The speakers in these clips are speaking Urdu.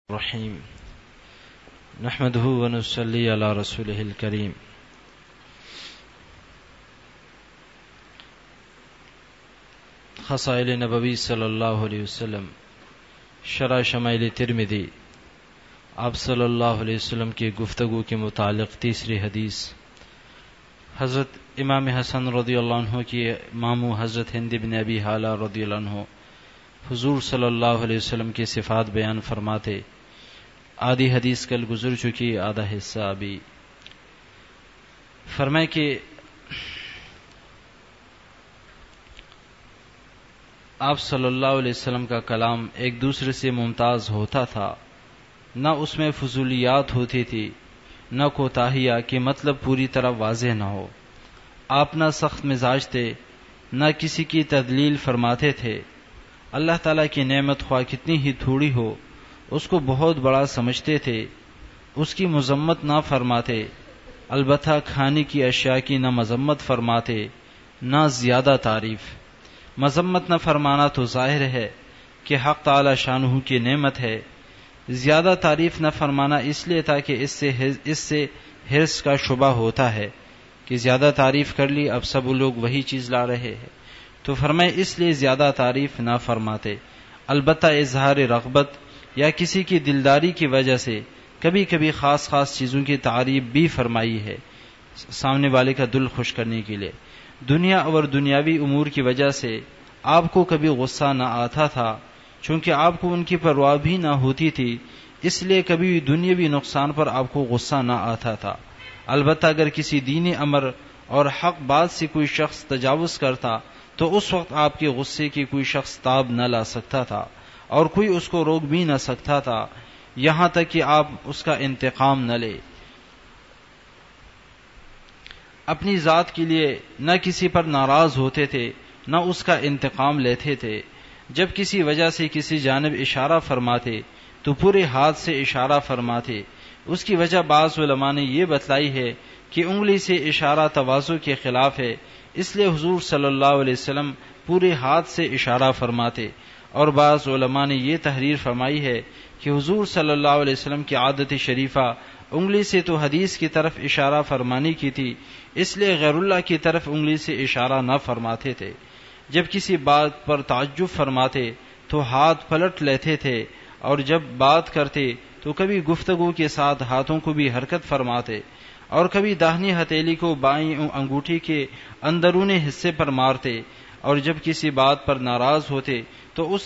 الرحیم نحمده ونصلی علی رسوله الکریم خصائل نبوی صلی اللہ علیہ وسلم شرح شمائل ترمذی آپ صلی اللہ علیہ وسلم کی گفتگو کے متعلق تیسری حدیث حضرت امام حسن رضی اللہ عنہ کی ماموں حضرت ہند بن ابی حالہ رضی اللہ عنہ حضور صلی اللہ علیہ وسلم کی صفات بیان فرماتے. آدھی حدیث کل گزر چکی، آدھا حصہ ابھی. فرمائے کہ آپ صلی اللہ علیہ وسلم کا کلام ایک دوسرے سے ممتاز ہوتا تھا، نہ اس میں فضولیات ہوتی تھی، نہ کوتاہیاں کہ مطلب پوری طرح واضح نہ ہو. آپ نہ سخت مزاج تھے، نہ کسی کی تدلیل فرماتے تھے. اللہ تعالیٰ کی نعمت خواہ کتنی ہی تھوڑی ہو اس کو بہت بڑا سمجھتے تھے، اس کی مذمت نہ فرماتے. البتہ کھانے کی اشیاء کی نہ مذمت فرماتے نہ زیادہ تعریف. مذمت نہ فرمانا تو ظاہر ہے کہ حق تعالی شانہ کی نعمت ہے. زیادہ تعریف نہ فرمانا اس لیے تھا کہ اس سے حرص کا شبہ ہوتا ہے کہ زیادہ تعریف کر لی، اب سب لوگ وہی چیز لا رہے ہیں، تو فرمائے اس لیے زیادہ تعریف نہ فرماتے. البتہ اظہار رغبت یا کسی کی دلداری کی وجہ سے کبھی کبھی خاص چیزوں کی تعریف بھی فرمائی ہے، سامنے والے کا دل خوش کرنے کے لیے. دنیا اور دنیاوی امور کی وجہ سے آپ کو کبھی غصہ نہ آتا تھا، چونکہ آپ کو ان کی پرواہ بھی نہ ہوتی تھی، اس لیے کبھی دنیاوی نقصان پر آپ کو غصہ نہ آتا تھا. البتہ اگر کسی دینی امر اور حق بات سے کوئی شخص تجاوز کرتا تو اس وقت آپ کے غصے کی کوئی شخص تاب نہ لا سکتا تھا اور کوئی اس کو روک بھی نہ سکتا تھا، یہاں تک کہ آپ اس کا انتقام نہ لے. اپنی ذات کے لیے نہ کسی پر ناراض ہوتے تھے، نہ اس کا انتقام لیتے تھے. جب کسی وجہ سے کسی جانب اشارہ فرماتے تو پورے ہاتھ سے اشارہ فرماتے. اس کی وجہ بعض علماء نے یہ بتلائی ہے کہ انگلی سے اشارہ تواضع کے خلاف ہے، اس لیے حضور صلی اللہ علیہ وسلم پورے ہاتھ سے اشارہ فرماتے. اور بعض علماء نے یہ تحریر فرمائی ہے کہ حضور صلی اللہ علیہ وسلم کی عادت شریفہ انگلی سے تو حدیث کی طرف اشارہ فرمانے کی تھی، اس لیے غیر اللہ کی طرف انگلی سے اشارہ نہ فرماتے تھے. جب کسی بات پر تعجب فرماتے تو ہاتھ پلٹ لیتے تھے، اور جب بات کرتے تو کبھی گفتگو کے ساتھ ہاتھوں کو بھی حرکت فرماتے، اور کبھی داہنی ہتھیلی کو بائیں انگوٹھی کے اندرون حصے پر مارتے. اور جب کسی بات پر ناراض ہوتے تو اس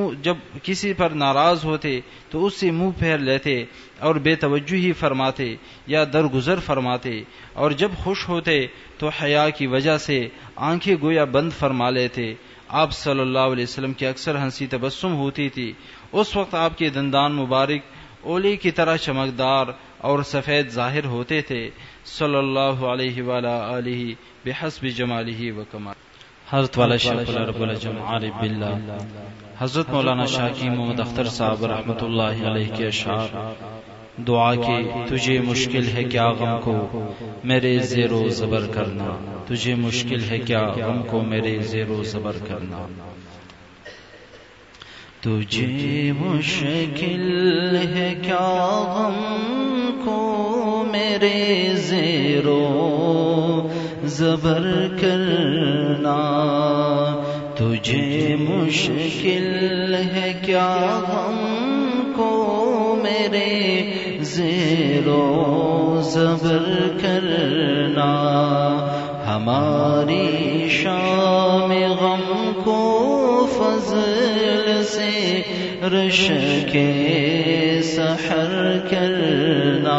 سے منہ پھیر لیتے اور بے توجہی فرماتے یا درگزر فرماتے. اور جب خوش ہوتے تو حیا کی وجہ سے آنکھیں گویا بند فرما لیتے. آپ صلی اللہ علیہ وسلم کی اکثر ہنسی تبسم ہوتی تھی. اس وقت آپ کے دندان مبارک اولی کی طرح چمکدار اور سفید ظاہر ہوتے تھے. صلی اللہ علیہ وآلہ آلہ بحسب جمالہ و کمالہ. حضرت والا شیخ رب العجم عارف باللہ حضرت مولانا شاکی محمد اختر صاحب رحمۃ اللہ علیہ کے اشعار: دعا کے تجھے مشکل ہے کیا غم کو میرے زیر و زبر کرنا، تجھے مشکل ہے کیا غم کو میرے زیر و زبر کرنا. تجھے مشکل ہے کیا غم کو میرے زیر و زبر کرنا، تجھے مشکل ہے کیا غم کو میرے زیر و زبر کرنا. ہماری شام غم کو فضل سے رشک سحر کرنا،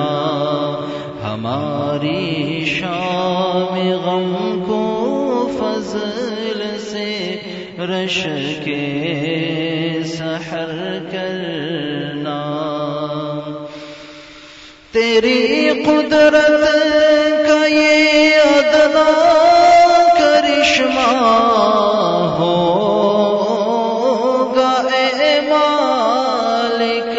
ہماری شام غم کو فضل سے رشک سحر کرنا. تیری قدرت کا یہ ادنا کرشمہ ہوگا اے مالک،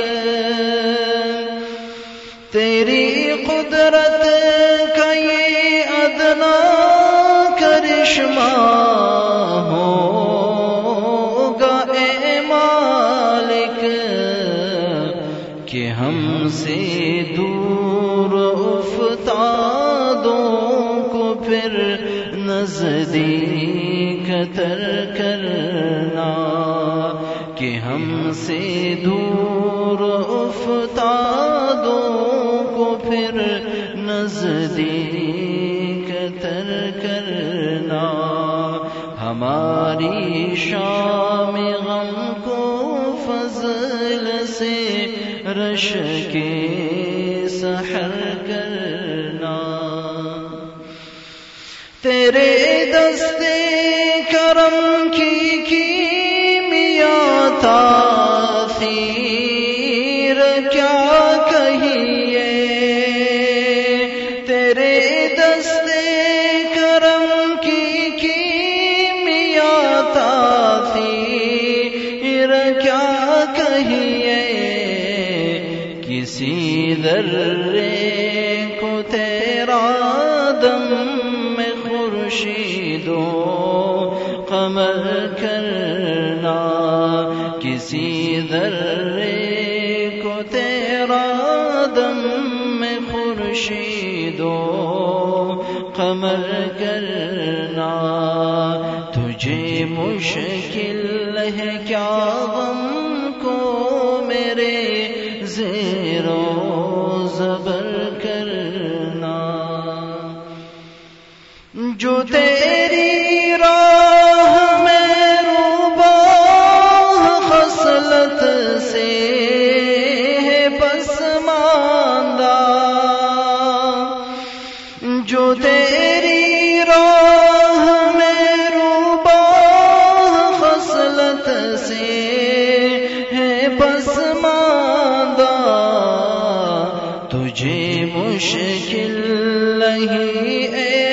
تیری قدرت کا یہ ادنا کرشمہ ہوگا اے مالک. کہ ہم سے دور افتادوں کو پھر نزدیک تر کرنا، کہ ہم سے دور افتادوں کو پھر نزدیک تر کرنا، ہماری شام غم کو فضل سے رش کے سحر کرنا، تیرے دستے کرم کی کیمیا تاثیر کیا کہیے، تیرے دستے کرم کی کیمیا تاثیر کیا کہیے، کسی ذرے کو تیرا دم میں خورشید و قمر کرنا، کسی ذرے کو تیرا دم میں خورشید و قمر کرنا، تجھے مشکل ہے کیا غم کو میرے زیر و زبر کرنا، جو تیری راہ میں روباہ خصلت سے ہے پسماندہ، جو تیری راہ میں روباہ خصلت سے ہے پسماندہ، تجھے مشکل نہیں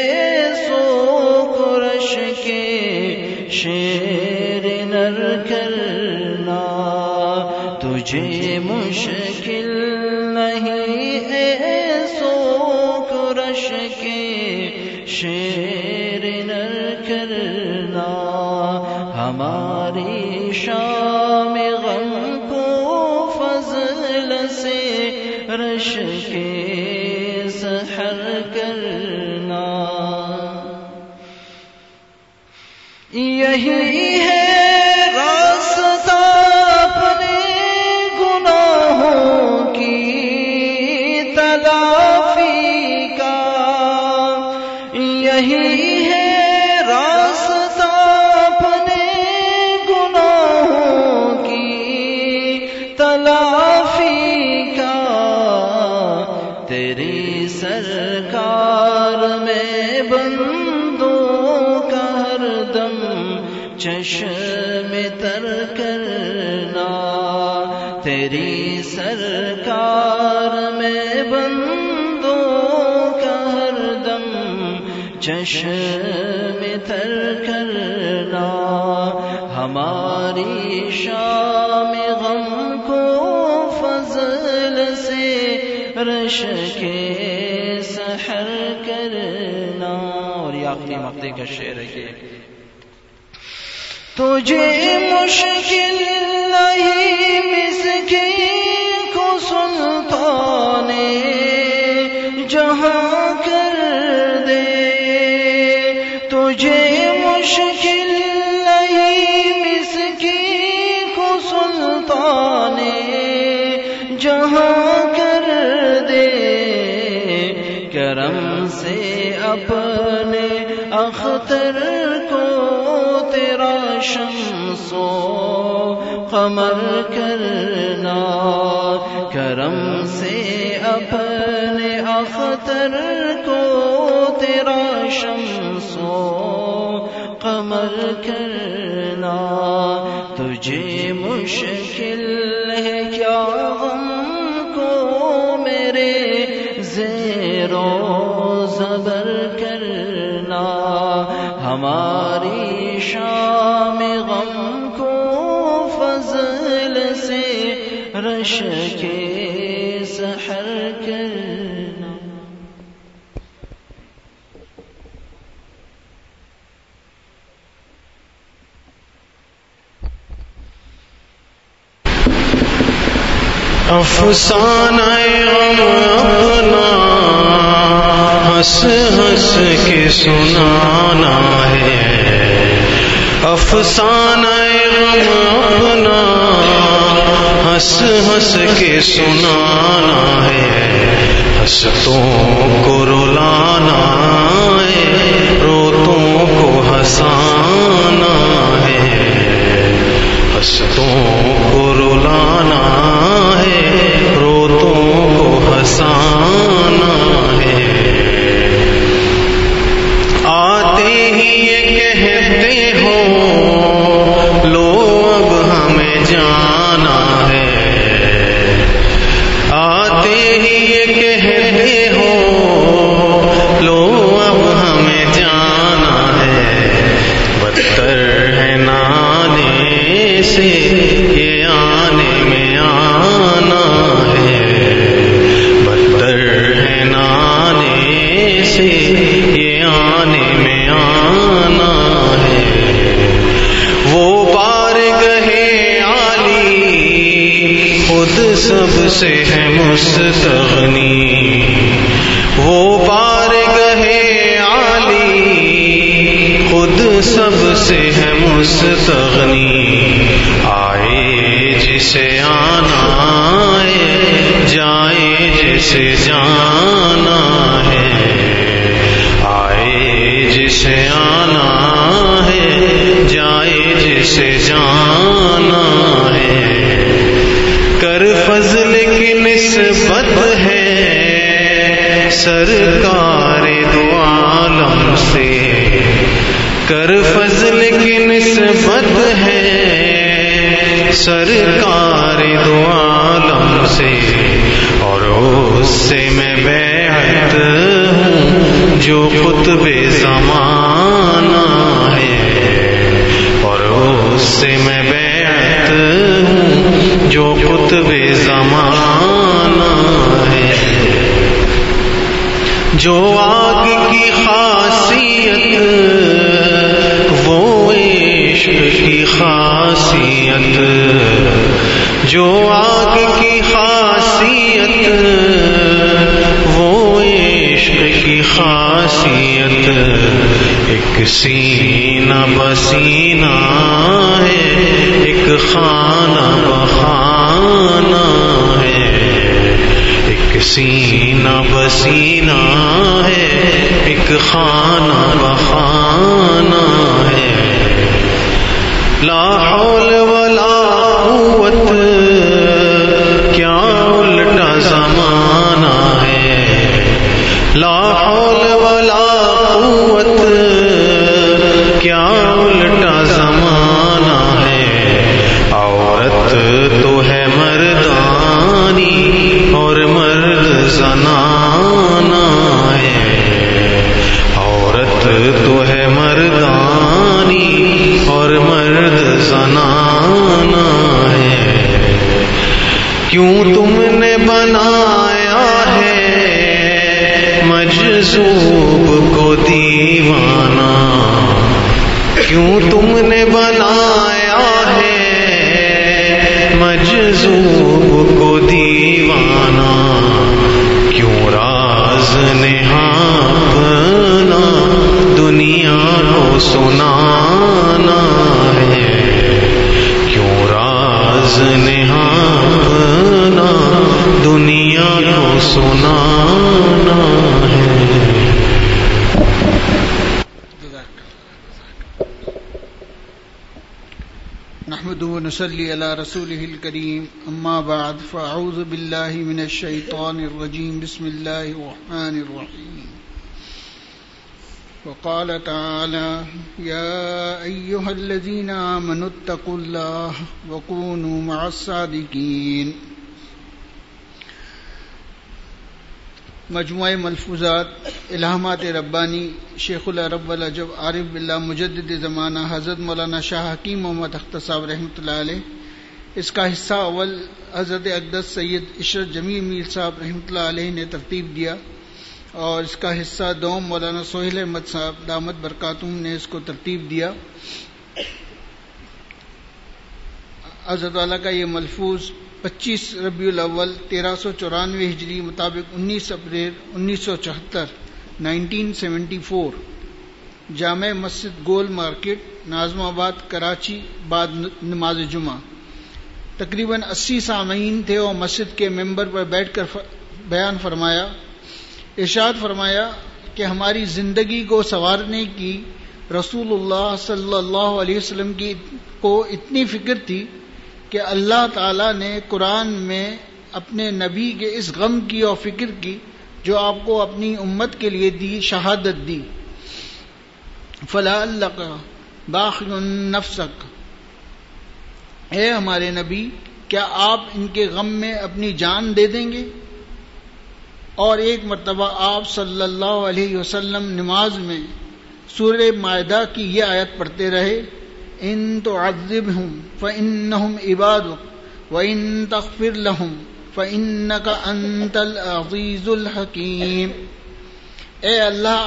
شیر نر کرنا، تجھے مشکل نہیں ایسو کو رش کے شیر نر کرنا، ہماری شام غم کو فضل سے رش کے سحر کرنا، یہی ہے راستہ اپنے گناہوں کی تلافی کا، یہی ہے راستہ اپنے گناہوں کی تلافی کا، تیری سرکار میں بندوں کا ہر دم چشم تر کرنا، تیری سرکار میں بندوں کا ہر دم چشم تر کرنا، ہماری شام غم کو فضل سے رش کے سحر کرنا، اور یہ آخری مقطع کا شعر ہے کہ تجھے مشکل نہیں مسکین کو سلطان جہاں کر دے، تجھے مشکل نہیں مسکین کو سلطان جہاں کر دے، کرم سے اپنے اختر کو تیرا شمس و قمر کرنا، کرم سے اپنے اختر کو تیرا شمس و قمر کرنا، تجھے مشکل ہے کیا غم کو میرے زیر و زبر کرنا، ہماری شام غم کو فضل سے رش کے سحر کرنا۔ افسانہ غم اپنا ہنس ہنس کے سنانا ہے، افسانہ غم اپنا ہنس ہنس کے سنانا ہے، ہنستوں کو رلانا ہے، روتوں کو ہنسانا ہے، ہنستوں کو رلانا ہے، روتوں کو ہنسانا ہے۔ آتے ہی یہ کہتے ہو لو اب ہمیں جانا ہے، آتے ہی یہ کہتے ہو لو اب ہمیں جانا ہے، بدتر ہے نانے سے یہ آنے میں آنا ہے، بدتر ہے نانے سے یہ آنے میں آنا ہے۔ وہ بارگاہ عالی خود سب سے ہے مستغنی، وہ بارگاہ عالی خود سب سے ہے مستغنی، آئے جسے آنا ہے، جائے جسے جانا ہے، آئے جسے آنا ہے، جائے جسے جانا ہے۔ کر فضل کی نسبت ہے سرکار دو عالم سے، کر فضل کی نسبت ہے سرکار دو عالم سے، اور اس سے میں بیعت ہوں جو قطب زمانہ ہے، اور اس سے میں بیعت ہوں جو قطب زمانہ ہے۔ جو آگ کی خاصیت وہ عشق کی خاصیت، جو آگ کی خاصیت وہ عشق کی خاصیت، ایک سینہ بسینہ ہے، ایک خانہ بخانہ ہے، ایک سینہ بسینہ ہے، ایک خانہ بخانہ ہے۔ لا حول ولا قوت کیا الٹا زمانہ ہے، لا حول ولا قوت کیا الٹا زمانہ ہے۔ عورت تو ہے مردانی اور مرد زنانہ ہے، عورت تو ہے مردانی اور مرد زنانہ ہے۔ کیوں تم نے بنایا ہے مجذوب کو دیوانہ، کیوں تم نے بنایا ہے مجذوب کو دیوانہ، کیوں راز نہاپنا دنیا کو سنانا ہے، کیوں راز نہاپنا دنیا کو سنانا ہے۔ نحمده ونصلي على رسوله الكريم، اما بعد، فاعوذ بالله من الشيطان الرجيم، بسم الله الرحمن الرحيم۔ وقال تعالى: يا ايها الذين آمنوا اتقوا الله وكونوا مع الصادقين۔ مجموعہ ملفوظات الہامات ربانی شیخ العرب والعجب عارف باللہ مجدد زمانہ حضرت مولانا شاہ حکیم محمد اختر صاحب رحمۃ اللہ علیہ، اس کا حصہ اول حضرت اقدس سید عشرت جمیل میر صاحب رحمۃ اللہ علیہ نے ترتیب دیا، اور اس کا حصہ دوم مولانا سہیل احمد صاحب دامت برکاتہم نے اس کو ترتیب دیا۔ حضرت والا کا یہ ملفوظ 25 ربیع الاول 1394 ہجری مطابق 19 اپریل 1974 1974 جامع مسجد گول مارکیٹ ناظم آباد کراچی بعد نماز جمعہ تقریباً 80 سامعین تھے اور مسجد کے ممبر پر بیٹھ کر بیان فرمایا، ارشاد فرمایا کہ ہماری زندگی کو سنوارنے کی رسول اللہ صلی اللہ علیہ وسلم کی کو اتنی فکر تھی کہ اللہ تعالی نے قرآن میں اپنے نبی کے اس غم کی اور فکر کی جو آپ کو اپنی امت کے لیے دی شہادت دی۔ فَلَعَلَّكَ بَاخِعٌ نَفْسَكَ، اے ہمارے نبی کیا آپ ان کے غم میں اپنی جان دے دیں گے؟ اور ایک مرتبہ آپ صلی اللہ علیہ وسلم نماز میں سورہ مائدہ کی یہ آیت پڑھتے رہے، ان تعذبہم فإنہم عبادک وإن تغفر لہم فإنک انت العزیز الحکیم۔ اے اللہ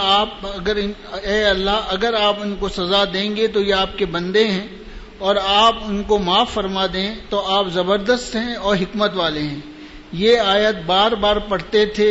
اگر آپ ان کو سزا دیں گے تو یہ آپ کے بندے ہیں، اور آپ ان کو معاف فرما دیں تو آپ زبردست ہیں اور حکمت والے ہیں۔ یہ آیت بار بار پڑھتے تھے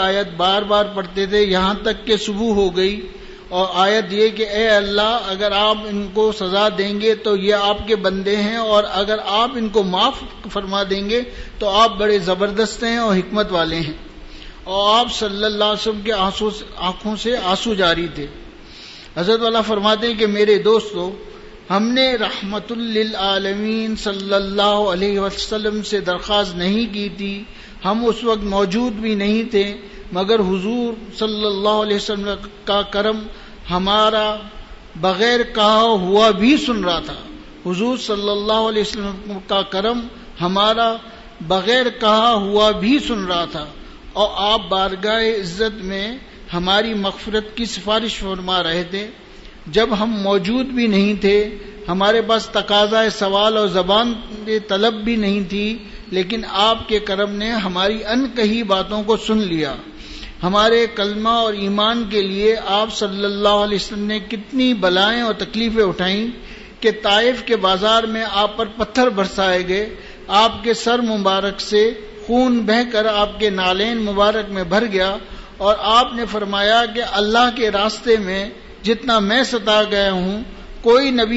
یہاں تک کہ صبح ہو گئی، اور آیت یہ کہ اے اللہ اگر آپ ان کو سزا دیں گے تو یہ آپ کے بندے ہیں، اور اگر آپ ان کو معاف فرما دیں گے تو آپ بڑے زبردست ہیں اور حکمت والے ہیں۔ اور آپ صلی اللہ علیہ وسلم کے آنکھوں سے آنسو جاری تھے۔ حضرت والا فرماتے ہیں کہ میرے دوستو، ہم نے رحمت للعالمین صلی اللہ علیہ وسلم سے درخواست نہیں کی تھی، ہم اس وقت موجود بھی نہیں تھے، مگر حضور صلی اللہ علیہ وسلم کا کرم ہمارا بغیر کہا ہوا بھی سن رہا تھا۔ حضور صلی اللہ علیہ وسلم کا کرم ہمارا بغیر کہا ہوا بھی سن رہا تھا، اور آپ بارگاہ عزت میں ہماری مغفرت کی سفارش فرما رہے تھے۔ جب ہم موجود بھی نہیں تھے، ہمارے پاس تقاضا سوال اور زبان طلب بھی نہیں تھی، لیکن آپ کے کرم نے ہماری انکہی باتوں کو سن لیا۔ ہمارے کلمہ اور ایمان کے لیے آپ صلی اللہ علیہ وسلم نے کتنی بلائیں اور تکلیفیں اٹھائیں کہ طائف کے بازار میں آپ پر پتھر برسائے گئے، آپ کے سر مبارک سے خون بہہ کر آپ کے نالین مبارک میں بھر گیا، اور آپ نے فرمایا کہ اللہ کے راستے میں جتنا میں ستا گیا ہوں کوئی نبی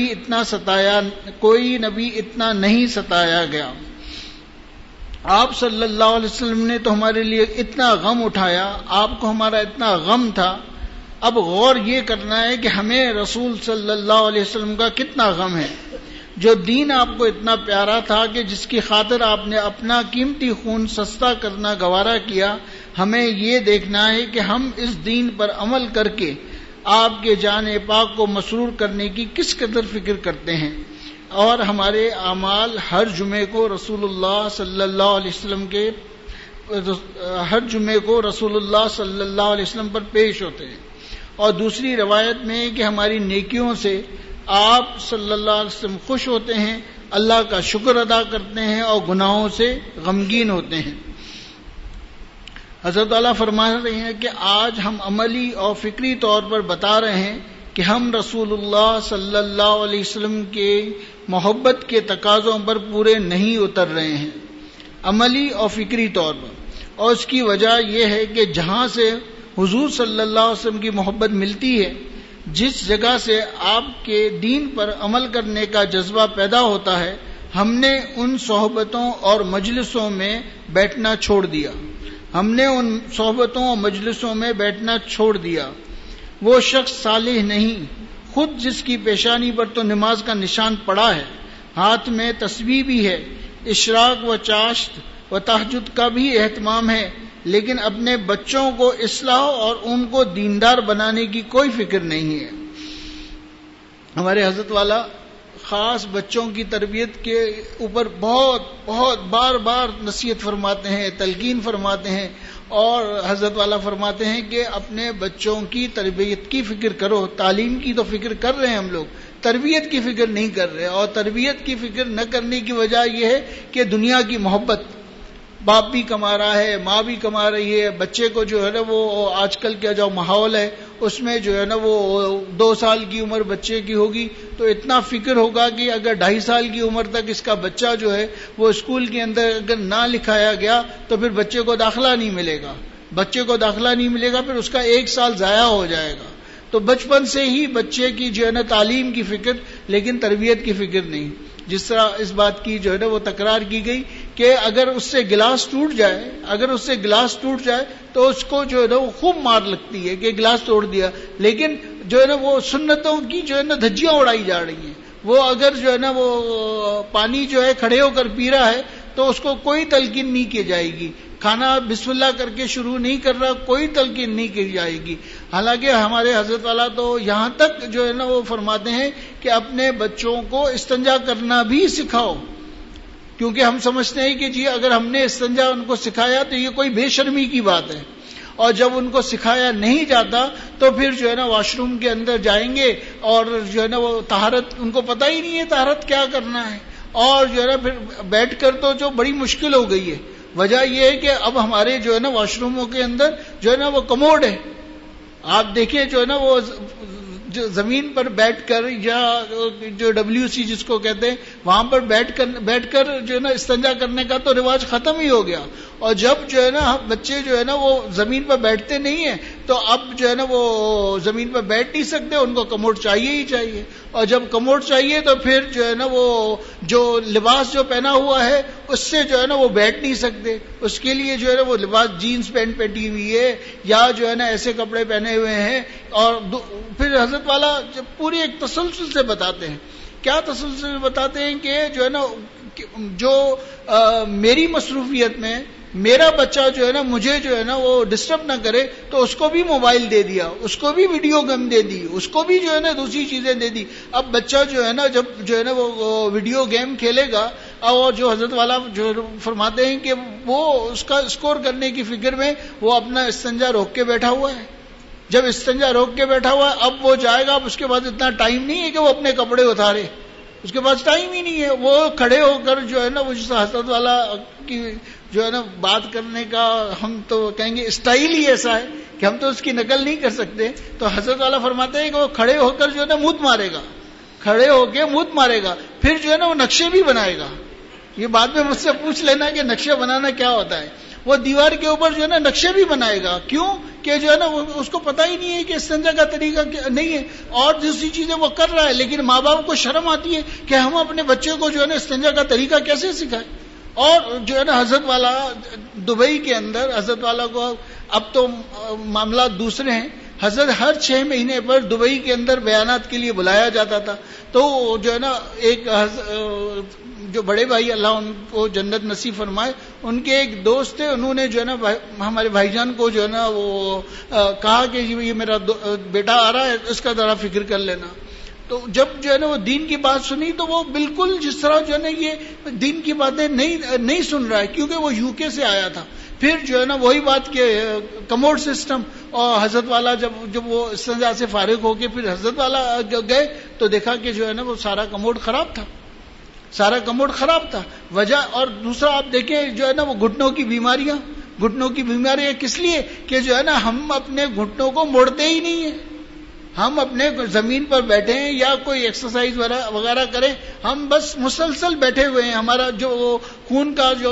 اتنا نہیں ستایا گیا۔ آپ صلی اللہ علیہ وسلم نے تو ہمارے لیے اتنا غم اٹھایا، آپ کو ہمارا اتنا غم تھا۔ اب غور یہ کرنا ہے کہ ہمیں رسول صلی اللہ علیہ وسلم کا کتنا غم ہے۔ جو دین آپ کو اتنا پیارا تھا کہ جس کی خاطر آپ نے اپنا قیمتی خون سستا کرنا گوارا کیا، ہمیں یہ دیکھنا ہے کہ ہم اس دین پر عمل کر کے آپ کے جان پاک کو مسرور کرنے کی کس قدر فکر کرتے ہیں، اور ہمارے اعمال ہر جمعے کو رسول اللہ صلی اللہ علیہ وسلم پر پیش ہوتے ہیں۔ اور دوسری روایت میں کہ ہماری نیکیوں سے آپ صلی اللہ علیہ وسلم خوش ہوتے ہیں، اللہ کا شکر ادا کرتے ہیں اور گناہوں سے غمگین ہوتے ہیں۔ حضرت والا فرما رہے ہیں کہ آج ہم عملی اور فکری طور پر بتا رہے ہیں کہ ہم رسول اللہ صلی اللہ علیہ وسلم کے محبت کے تقاضوں پر پورے نہیں اتر رہے ہیں، عملی اور فکری طور پر۔ اور اس کی وجہ یہ ہے کہ جہاں سے حضور صلی اللہ علیہ وسلم کی محبت ملتی ہے، جس جگہ سے آپ کے دین پر عمل کرنے کا جذبہ پیدا ہوتا ہے، ہم نے ان صحبتوں اور مجلسوں میں بیٹھنا چھوڑ دیا۔ وہ شخص صالح نہیں، خود جس کی پیشانی پر تو نماز کا نشان پڑا ہے، ہاتھ میں تسبیح بھی ہے، اشراق و چاشت و تہجد کا بھی اہتمام ہے، لیکن اپنے بچوں کو اصلاح اور ان کو دیندار بنانے کی کوئی فکر نہیں ہے۔ ہمارے حضرت والا خاص بچوں کی تربیت کے اوپر بہت بار بار نصیحت فرماتے ہیں، تلقین فرماتے ہیں، اور حضرت والا فرماتے ہیں کہ اپنے بچوں کی تربیت کی فکر کرو۔ تعلیم کی تو فکر کر رہے ہیں ہم لوگ، تربیت کی فکر نہیں کر رہے، اور تربیت کی فکر نہ کرنے کی وجہ یہ ہے کہ دنیا کی محبت باپ بھی کما رہا ہے، ماں بھی کما رہی ہے، بچے کو جو ہے نا وہ آج کل کا جو ماحول ہے اس میں جو ہے نا وہ 2 سال کی عمر بچے کی ہوگی تو اتنا فکر ہوگا کہ اگر 2.5 سال کی عمر تک اس کا بچہ جو ہے وہ اسکول کے اندر اگر نہ لکھایا گیا تو پھر بچے کو داخلہ نہیں ملے گا، بچے کو داخلہ نہیں ملے گا، پھر اس کا 1 سال ضائع ہو جائے گا. تو بچپن سے ہی بچے کی جو ہے نا تعلیم کی فکر لیکن تربیت کی فکر نہیں. جس طرح اس بات کی جو ہے نا وہ تکرار کی گئی کہ اگر اس سے گلاس ٹوٹ جائے تو اس کو جو ہے نا وہ خوب مار لگتی ہے کہ گلاس توڑ دیا، لیکن جو ہے نا وہ سنتوں کی جو ہے نا دھجیاں اڑائی جا رہی ہیں. وہ اگر جو ہے نا وہ پانی جو ہے کھڑے ہو کر پی رہا ہے تو اس کو کوئی تلقین نہیں کی جائے گی، کھانا بسم اللہ کر کے شروع نہیں کر رہا کوئی تلقین نہیں کی جائے گی. حالانکہ ہمارے حضرت والا تو یہاں تک جو ہے نا وہ فرماتے ہیں کہ اپنے بچوں کو استنجا کرنا بھی سکھاؤ، کیونکہ ہم سمجھتے ہیں کہ جی اگر ہم نے استنجا ان کو سکھایا تو یہ کوئی بے شرمی کی بات ہے، اور جب ان کو سکھایا نہیں جاتا تو پھر جو ہے نا واش روم کے اندر جائیں گے اور جو ہے نا وہ طہارت ان کو پتہ ہی نہیں ہے طہارت کیا کرنا ہے، اور جو ہے نا پھر بیٹھ کر تو جو بڑی مشکل ہو گئی ہے. وجہ یہ ہے کہ اب ہمارے جو ہے نا واش روموں کے اندر جو ہے نا وہ کموڈ ہے، آپ دیکھیں جو ہے نا وہ جو زمین پر بیٹھ کر یا جو WC جس کو کہتے ہیں وہاں پر بیٹھ کر جو ہے نا استنجا کرنے کا تو رواج ختم ہی ہو گیا. اور جب جو ہے نا بچے جو ہے نا وہ زمین پر بیٹھتے نہیں ہیں تو اب جو ہے نا وہ زمین پر بیٹھ نہیں سکتے، ان کو کموڈ چاہیے ہی چاہیے، اور جب کموڈ چاہیے تو پھر جو ہے نا وہ جو لباس جو پہنا ہوا ہے اس سے جو ہے نا وہ بیٹھ نہیں سکتے، اس کے لیے جو ہے نا وہ لباس جینز پینٹ پہنی ہوئی ہے یا جو ہے نا ایسے کپڑے پہنے ہوئے ہیں. اور پھر حضرت والا پوری ایک تسلسل سے بتاتے ہیں. کیا تسلسل سے بتاتے ہیں کہ جو ہے نا جو میری مصروفیت میں میرا بچہ جو ہے نا مجھے جو ہے نا وہ ڈسٹرب نہ کرے تو اس کو بھی موبائل دے دیا، اس کو بھی ویڈیو گیم دے دی، اس کو بھی جو ہے نا دوسری چیزیں دے دی. اب بچہ جو ہے نا جب جو ہے نا وہ ویڈیو گیم کھیلے گا اور جو حضرت والا جو فرماتے ہیں کہ وہ اس کا اسکور کرنے کی فکر میں وہ اپنا استنجا روک کے بیٹھا ہوا ہے. جب استنجا روک کے بیٹھا ہوا ہے اب وہ جائے گا، اب اس کے بعد اتنا ٹائم نہیں ہے کہ وہ اپنے کپڑے اتارے، اس کے پاس ٹائم ہی نہیں ہے. وہ کھڑے ہو کر جو ہے نا وہ جس حضرت والا کی جو ہے نا بات کرنے کا ہم تو کہیں گے اسٹائل ہی ایسا ہے کہ ہم تو اس کی نقل نہیں کر سکتے. تو حضرت والا فرماتے ہیں کہ وہ کھڑے ہو کر جو ہے نا موت مارے گا، کھڑے ہو کے موت مارے گا، پھر جو ہے نا وہ نقشے بھی بنائے گا. یہ بعد میں مجھ سے پوچھ لینا کہ نقشہ بنانا کیا ہوتا ہے. وہ دیوار کے اوپر جو ہے نا نقشے بھی بنائے گا. کیوں کہ جو ہے نا اس کو پتہ ہی نہیں ہے کہ استنجا کا طریقہ نہیں ہے اور دوسری چیزیں وہ کر رہا ہے، لیکن ماں باپ کو شرم آتی ہے کہ ہم اپنے بچے کو جو ہے نا استنجا کا طریقہ کیسے سکھائیں. اور جو ہے نا حضرت والا دبئی کے اندر حضرت والا کو اب تو معاملات دوسرے ہیں. حضرت ہر 6 مہینے پر دبئی کے اندر بیانات کے لیے بلایا جاتا تھا. تو جو ہے نا ایک جو بڑے بھائی اللہ ان کو جنت نصیب فرمائے، ان کے ایک دوست تھے، انہوں نے جو ہے نا ہمارے بھائی جان کو جو ہے نا وہ کہا کہ یہ میرا بیٹا آ رہا ہے اس کا ذرا فکر کر لینا. تو جب جو ہے نا وہ دین کی بات سنی تو وہ بالکل جس طرح جو ہے نا یہ دین کی باتیں نہیں سن رہا ہے کیونکہ وہ UK سے آیا تھا. پھر جو ہے نا وہی بات کہ کموڈ سسٹم، اور حضرت والا جب وہ استنجا سے فارغ ہو کے پھر حضرت والا گئے تو دیکھا کہ جو ہے نا وہ سارا کموڈ خراب تھا، سارا کموڈ خراب تھا. وجہ اور دوسرا آپ دیکھیں جو ہے نا وہ گھٹنوں کی بیماریاں کس لیے کہ جو ہے نا ہم اپنے گھٹنوں کو موڑتے ہی نہیں ہیں. ہم اپنے زمین پر بیٹھے ہیں یا کوئی ایکسرسائز وغیرہ کریں، ہم بس مسلسل بیٹھے ہوئے ہیں. ہمارا جو خون کا جو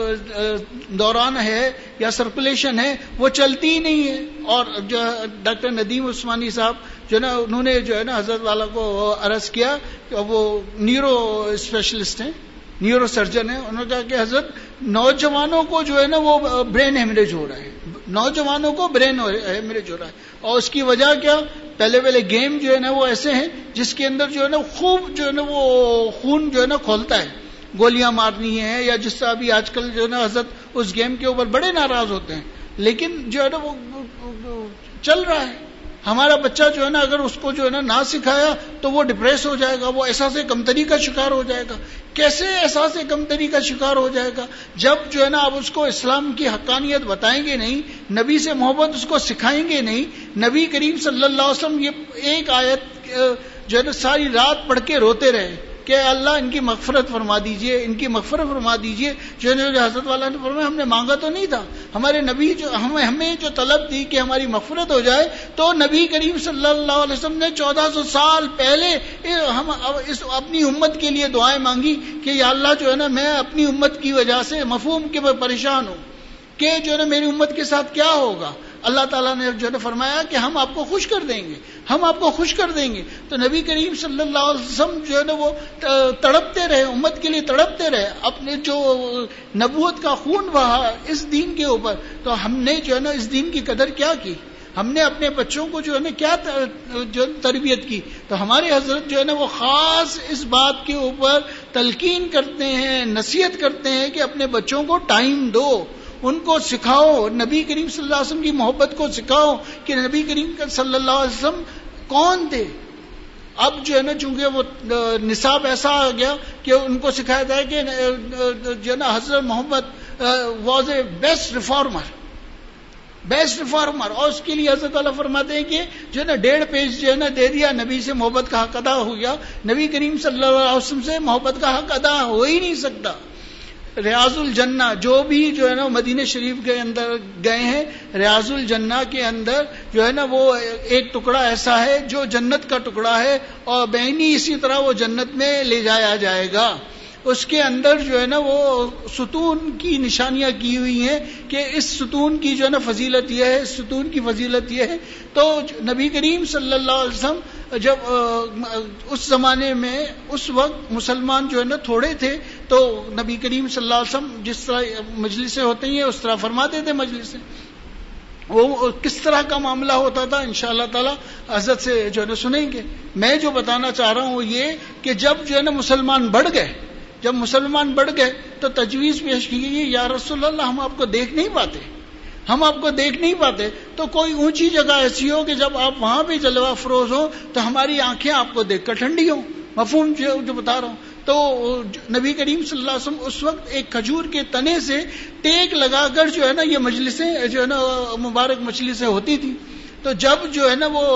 دوران ہے یا سرکولیشن ہے وہ چلتی ہی نہیں ہے. اور جو ڈاکٹر ندیم عثمانی صاحب جو ہے نا انہوں نے جو ہے نا حضرت والا کو عرض کیا کہ وہ نیورو اسپیشلسٹ ہیں، نیورو سرجن ہیں. انہوں نے کہا کہ حضرت نوجوانوں کو جو ہے نا وہ برین ہیمریج ہو رہا ہے، نوجوانوں کو برین ہیمریج ہو رہا ہے. اور اس کی وجہ کیا؟ پہلے گیم جو ہے نا وہ ایسے ہیں جس کے اندر جو ہے نا خوب جو ہے نا وہ خون جو ہے نا کھولتا ہے، گولیاں مارنی ہیں یا جس طرح ابھی آج کل جو ہے نا حضرت اس گیم کے اوپر بڑے ناراض ہوتے ہیں، لیکن جو ہے نا وہ چل رہا ہے. ہمارا بچہ جو ہے نا اگر اس کو جو ہے نا نہ سکھایا تو وہ ڈپریس ہو جائے گا، وہ احساس کمتری کا شکار ہو جائے گا. کیسے احساس کمتری کا شکار ہو جائے گا؟ جب جو ہے نا آپ اس کو اسلام کی حقانیت بتائیں گے نہیں، نبی سے محبت اس کو سکھائیں گے نہیں. نبی کریم صلی اللہ علیہ وسلم یہ ایک آیت جو ہے نا ساری رات پڑھ کے روتے رہے کہ اللہ ان کی مغفرت فرما دیجئے، ان کی مغفرت فرما دیجئے. جو حضرت والا نے فرمایا ہم نے مانگا تو نہیں تھا، ہمارے نبی جو ہمیں جو طلب تھی کہ ہماری مغفرت ہو جائے، تو نبی کریم صلی اللہ علیہ وسلم نے 1400 سال پہلے ہم اپنی امت کے لیے دعائیں مانگی کہ یا اللہ جو ہے نا میں اپنی امت کی وجہ سے مفہوم کے میں پریشان ہوں کہ جو ہے نا میری امت کے ساتھ کیا ہوگا. اللہ تعالیٰ نے جو ہے فرمایا کہ ہم آپ کو خوش کر دیں گے، ہم آپ کو خوش کر دیں گے. تو نبی کریم صلی اللہ علیہ وسلم جو ہے نا وہ تڑپتے رہے، امت کے لیے تڑپتے رہے، اپنے جو نبوت کا خون بہا اس دین کے اوپر. تو ہم نے جو ہے نا اس دین کی قدر کیا کی، ہم نے اپنے بچوں کو جو ہے نا کیا جو تربیت کی. تو ہمارے حضرت جو ہے نا وہ خاص اس بات کے اوپر تلقین کرتے ہیں، نصیحت کرتے ہیں کہ اپنے بچوں کو ٹائم دو، ان کو سکھاؤ، نبی کریم صلی اللہ علیہ وسلم کی محبت کو سکھاؤ کہ نبی کریم صلی اللہ علیہ وسلم کون تھے. اب جو ہے نا چونکہ وہ نصاب ایسا آ گیا کہ ان کو سکھایا جائے کہ جو ہے نا حضرت Muhammad was a best reformer, اور اس کے لیے حضرت اللہ فرماتے ہیں کہ جو ہے نا 1.5 پیج جو ہے نا دے دیا، نبی سے محبت کا حق ادا ہو گیا. نبی کریم صلی اللہ علیہ وسلم سے محبت کا حق ادا ہو ہی نہیں سکتا. ریاض الجنہ جو بھی جو ہے نا مدینہ شریف کے اندر گئے ہیں، ریاض الجنہ کے اندر جو ہے نا وہ ایک ٹکڑا ایسا ہے جو جنت کا ٹکڑا ہے، اور بینی اسی طرح وہ جنت میں لے جایا جائے گا. اس کے اندر جو ہے نا وہ ستون کی نشانیاں کی ہوئی ہیں کہ اس ستون کی جو ہے نا فضیلت یہ ہے، اس ستون کی فضیلت یہ ہے. تو نبی کریم صلی اللہ علیہ وسلم جب اس زمانے میں اس وقت مسلمان جو ہے نا تھوڑے تھے، تو نبی کریم صلی اللہ علیہ وسلم جس طرح مجلسیں ہوتی ہیں اس طرح فرماتے تھے. مجلسیں وہ کس طرح کا معاملہ ہوتا تھا انشاءاللہ تعالی حضرت سے جو ہے نا سنیں گے. میں جو بتانا چاہ رہا ہوں وہ یہ کہ جب جو ہے نا مسلمان بڑھ گئے، جب مسلمان بڑھ گئے تو تجویز پیش کی گئی یا رسول اللہ ہم آپ کو دیکھ نہیں پاتے، ہم آپ کو دیکھ نہیں پاتے. تو کوئی اونچی جگہ ایسی ہو کہ جب آپ وہاں پہ جلوہ افروز ہو تو ہماری آنکھیں آپ کو دیکھ کر ٹھنڈی ہوں. مفہوم جو بتا رہا ہوں. تو نبی کریم صلی اللہ علیہ وسلم اس وقت ایک کھجور کے تنے سے ٹیک لگا کر جو ہے نا یہ مجلسیں جو ہے نا مبارک مجلسیں ہوتی تھی. تو جب جو ہے نا وہ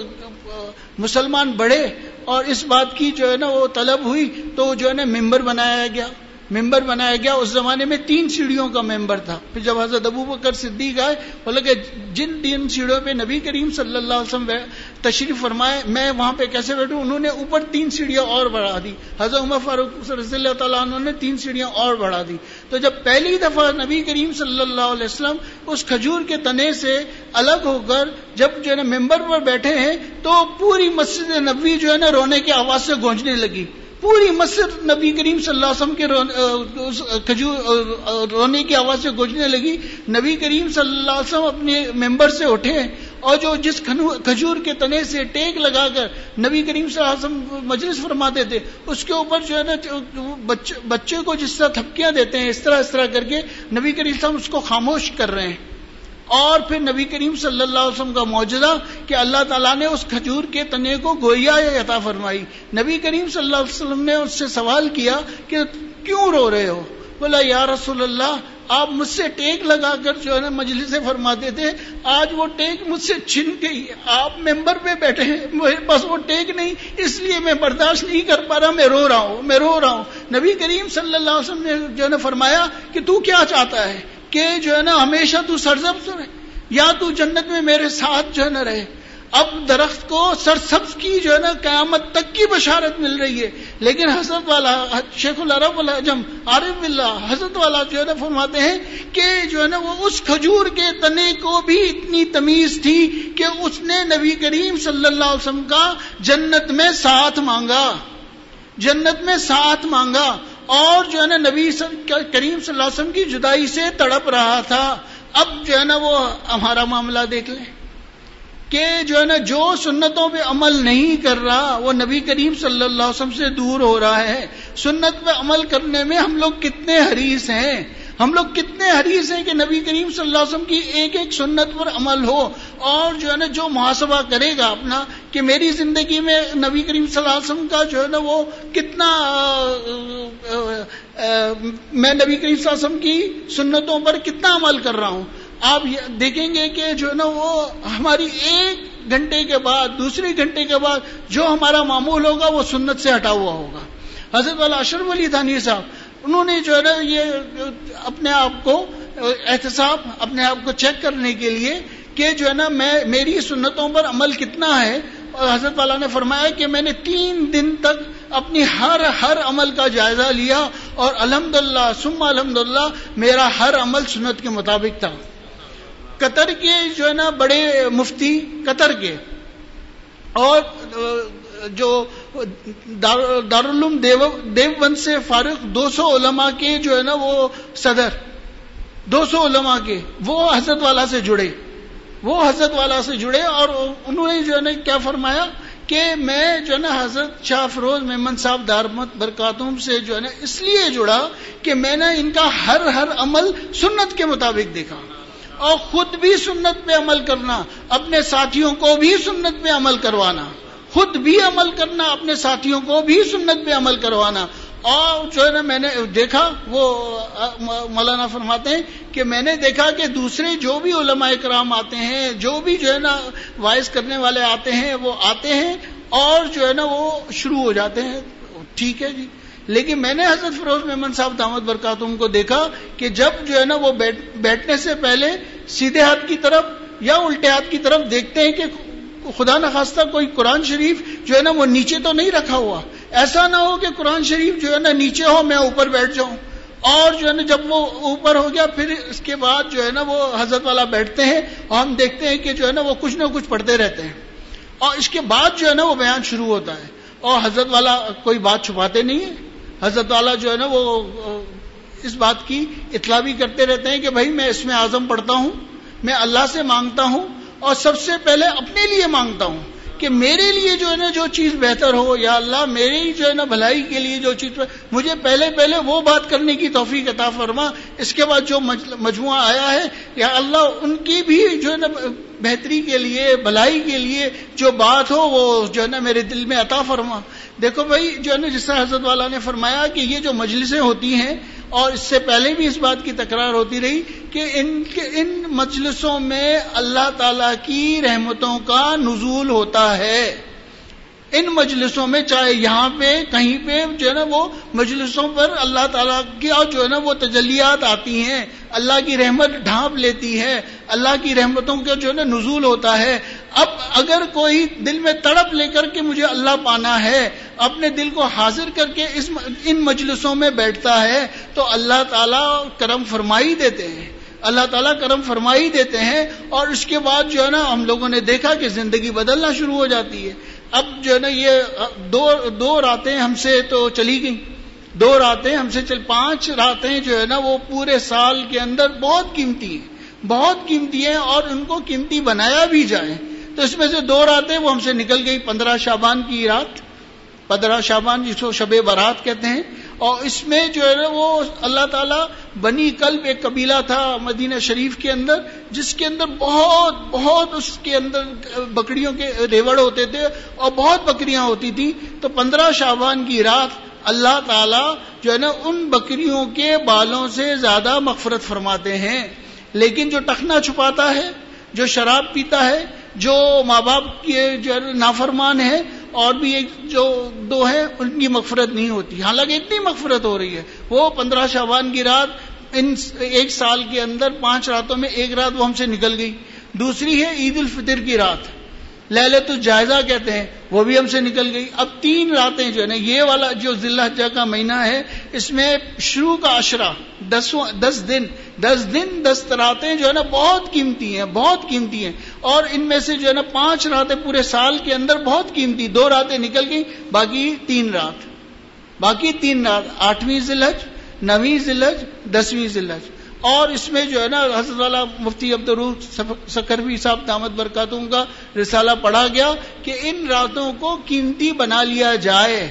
مسلمان بڑھے اور اس بات کی جو ہے نا وہ طلب ہوئی تو جو ہے نا ممبر بنایا گیا. اس زمانے میں 3 سیڑھیوں کا ممبر تھا. پھر جب حضرت ابوبکر صدیق آئے بولے کہ جن 3 سیڑھیوں پہ نبی کریم صلی اللہ علیہ وسلم تشریف فرمائے میں وہاں پہ کیسے بیٹھوں. انہوں نے اوپر 3 سیڑھیاں اور بڑھا دی. حضرت عمر فاروق رضی اللہ تعالیٰ عنہ نے 3 سیڑھیاں اور بڑھا دی. تو جب پہلی دفعہ نبی کریم صلی اللہ علیہ وسلم اس کھجور کے تنے سے الگ ہو کر جب جو ہے نا ممبر پر بیٹھے ہیں تو پوری مسجد نبوی جو ہے نا رونے کی آواز سے گونجنے لگی. پوری مسجد نبی کریم صلی اللہ علیہ وسلم کے رونے کی آواز سے گونجنے لگی. نبی کریم صلی اللہ علیہ وسلم اپنے ممبر سے اٹھے اور جس کھجور کے تنے سے ٹیک لگا کر نبی کریم صلی اللہ علیہ وسلم مجلس فرماتے تھے اس کے اوپر جو ہے نا بچے کو جس طرح تھپکیاں دیتے ہیں اس طرح کر کے نبی کریم صلی اللہ علیہ وسلم اس کو خاموش کر رہے ہیں. اور پھر نبی کریم صلی اللہ علیہ وسلم کا معجزہ کہ اللہ تعالیٰ نے اس کھجور کے تنے کو گویا عطا فرمائی. نبی کریم صلی اللہ علیہ وسلم نے اس سے سوال کیا کہ کیوں رو رہے ہو. بولا یا رسول اللہ آپ مجھ سے ٹیک لگا کر جو ہے نا مجلس سے فرماتے تھے، آج وہ ٹیک مجھ سے چھن گئی. آپ ممبر پہ بیٹھے ہیں میرے پاس وہ ٹیک نہیں، اس لیے میں برداشت نہیں کر پا رہا، میں رو رہا ہوں. نبی کریم صلی اللہ علیہ وسلم نے جو ہے نا فرمایا کہ تو کیا چاہتا ہے کہ جو ہے نا ہمیشہ تو سرسبز رہے یا تو جنت میں میرے ساتھ جو ہے نا رہے. اب درخت کو سرسبز کی جو ہے نا قیامت تک کی بشارت مل رہی ہے، لیکن حضرت والا شیخ العرب العجم عارف باللہ حضرت والا جو ہے نا فرماتے ہیں کہ جو ہے نا وہ اس کھجور کے تنے کو بھی اتنی تمیز تھی کہ اس نے نبی کریم صلی اللہ علیہ وسلم کا جنت میں ساتھ مانگا اور جو ہے نا نبی کریم صلی اللہ علیہ وسلم کی جدائی سے تڑپ رہا تھا. اب جو ہے نا وہ ہمارا معاملہ دیکھ لیں کہ جو ہے نا جو سنتوں پہ عمل نہیں کر رہا وہ نبی کریم صلی اللہ علیہ وسلم سے دور ہو رہا ہے. سنت پہ عمل کرنے میں ہم لوگ کتنے حریص ہیں کہ نبی کریم صلی اللہ علیہ وسلم کی ایک ایک سنت پر عمل ہو. اور جو ہے نا جو محاسبہ کرے گا اپنا کہ میری زندگی میں نبی کریم صلی اللہ علیہ وسلم کا جو ہے نا وہ کتنا میں نبی کریم صلی اللہ علیہ وسلم کی سنتوں پر کتنا عمل کر رہا ہوں. آپ دیکھیں گے کہ جو ہے نا وہ ہماری 1 گھنٹے کے بعد دوسرے گھنٹے کے بعد جو ہمارا معمول ہوگا وہ سنت سے ہٹا ہوا ہوگا. حضرت والا اشرف علی تھانوی صاحب، انہوں نے جو ہے نا یہ اپنے آپ کو احتساب، اپنے آپ کو چیک کرنے کے لیے کہ جو ہے نا میری سنتوں پر عمل کتنا ہے، اور حضرت والا نے فرمایا کہ میں نے 3 دن تک اپنی ہر عمل کا جائزہ لیا اور الحمدللہ ثم الحمدللہ میرا ہر عمل سنت کے مطابق تھا۔ قطر کے جو ہے نا بڑے مفتی قطر کے، اور جو دارالعلوم دیوبند سے فارغ 200 علماء کے جو ہے نا وہ صدر، 200 علماء کے، وہ حضرت والا سے جڑے، اور انہوں نے جو ہے نا کیا فرمایا کہ میں جو ہے نا حضرت شاہ فیروز میمن صاحب دارمت برکاتہم سے جو ہے نا اس لیے جڑا کہ میں نے ان کا ہر عمل سنت کے مطابق دیکھا، اور خود بھی سنت پہ عمل کرنا، اپنے ساتھیوں کو بھی سنت پہ عمل کروانا، خود بھی عمل کرنا، اپنے ساتھیوں کو بھی سنت پہ عمل کروانا۔ اور جو ہے نا میں نے دیکھا، وہ مولانا فرماتے ہیں کہ میں نے دیکھا کہ دوسرے جو بھی علماء کرام آتے ہیں، جو بھی جو ہے نا وائز کرنے والے آتے ہیں، وہ آتے ہیں اور جو ہے نا وہ شروع ہو جاتے ہیں، ٹھیک ہے جی، لیکن میں نے حضرت فیروز میمن صاحب دامت برکاتہم کو دیکھا کہ جب جو ہے نا وہ بیٹھنے سے پہلے سیدھے ہاتھ کی طرف یا الٹے ہاتھ کی طرف دیکھتے ہیں کہ خدا نخواستہ کوئی قرآن شریف جو ہے نا وہ نیچے تو نہیں رکھا ہوا، ایسا نہ ہو کہ قرآن شریف جو ہے نا نیچے ہو میں اوپر بیٹھ جاؤں، اور جو ہے نا جب وہ اوپر ہو گیا پھر اس کے بعد جو ہے نا وہ حضرت والا بیٹھتے ہیں اور ہم دیکھتے ہیں کہ جو ہے نا وہ کچھ نہ کچھ پڑھتے رہتے ہیں، اور اس کے بعد جو ہے نا وہ بیان شروع ہوتا ہے، اور حضرت والا کوئی بات چھپاتے نہیں ہیں، حضرت والا جو ہے نا وہ اس بات کی اطلاع بھی کرتے رہتے ہیں کہ بھائی میں اسم اعظم پڑھتا ہوں، میں اللہ سے مانگتا ہوں، اور سب سے پہلے اپنے لیے مانگتا ہوں کہ میرے لیے جو ہے نا جو چیز بہتر ہو، یا اللہ میری جو ہے نا بھلائی کے لیے جو چیز مجھے پہلے وہ بات کرنے کی توفیق عطا فرما، اس کے بعد جو مجموعہ آیا ہے یا اللہ ان کی بھی جو ہے نا بہتری کے لیے، بھلائی کے لیے جو بات ہو وہ جو ہے نا میرے دل میں عطا فرما۔ دیکھو بھائی جو ہے نا جس طرح حضرت والا نے فرمایا کہ یہ جو مجلسیں ہوتی ہیں، اور اس سے پہلے بھی اس بات کی تکرار ہوتی رہی کہ ان مجلسوں میں اللہ تعالیٰ کی رحمتوں کا نزول ہوتا ہے، ان مجلسوں میں چاہے یہاں پہ کہیں پہ جو ہے نا وہ مجلسوں پر اللہ تعالیٰ کی اور جو ہے نا وہ تجلیات آتی ہیں، اللہ کی رحمت ڈھانپ لیتی ہے، اللہ کی رحمتوں کا جو ہے نا نزول ہوتا ہے۔ اب اگر کوئی دل میں تڑپ لے کر کے مجھے اللہ پانا ہے، اپنے دل کو حاضر کر کے ان مجلسوں میں بیٹھتا ہے تو اللہ تعالیٰ کرم فرمائی دیتے ہیں، اللہ تعالیٰ کرم فرمائی دیتے ہیں، اور اس کے بعد جو ہے نا ہم لوگوں نے دیکھا کہ زندگی بدلنا شروع ہو جاتی ہے۔ اب جو ہے نا یہ دو راتیں ہم سے تو چلی گئیں، 2 راتیں ہم سے 5 راتیں جو ہے نا وہ پورے سال کے اندر بہت قیمتی ہیں، اور ان کو قیمتی بنایا بھی جائے تو اس میں سے 2 راتیں وہ ہم سے نکل گئی۔ 15 شعبان کی رات، 15 شعبان جس کو شب برات کہتے ہیں، اور اس میں جو ہے نا وہ اللہ تعالیٰ بنی کلب ایک قبیلہ تھا مدینہ شریف کے اندر، جس کے اندر بہت اس کے اندر بکریوں کے ریوڑ ہوتے تھے اور بہت بکریاں ہوتی تھی، تو 15 شعبان کی رات اللہ تعالیٰ جو ہے نا ان بکریوں کے بالوں سے زیادہ مغفرت فرماتے ہیں۔ لیکن جو ٹخنا چھپاتا ہے، جو شراب پیتا ہے، جو ماں باپ کے جو نافرمان ہے، اور بھی ایک جو 2 ہیں ان کی مغفرت نہیں ہوتی، حالانکہ اتنی مغفرت ہو رہی ہے۔ وہ 15 شعبان کی رات ان ایک سال کے اندر 5 راتوں میں 1 رات وہ ہم سے نکل گئی۔ دوسری ہے عید الفطر کی رات، لیلۃ الجائزہ کہتے ہیں، وہ بھی ہم سے نکل گئی۔ اب 3 راتیں جو ہے نا یہ والا جو ذی الحجہ کا مہینہ ہے، اس میں شروع کا عشرہ 10 دن 10 راتیں جو ہے نا بہت قیمتی ہیں، اور ان میں سے جو ہے نا 5 راتیں پورے سال کے اندر بہت قیمتی، 2 راتیں نکل گئی، باقی 3 رات 8ویں ذی الحج، 9ویں ذی الحج، 10ویں ذی الحج۔ اور اس میں جو ہے نا حضرت والا مفتی عبدالروح سکروی صاحب دامت برکاتہم کا رسالہ پڑھا گیا کہ ان راتوں کو قیمتی بنا لیا جائے،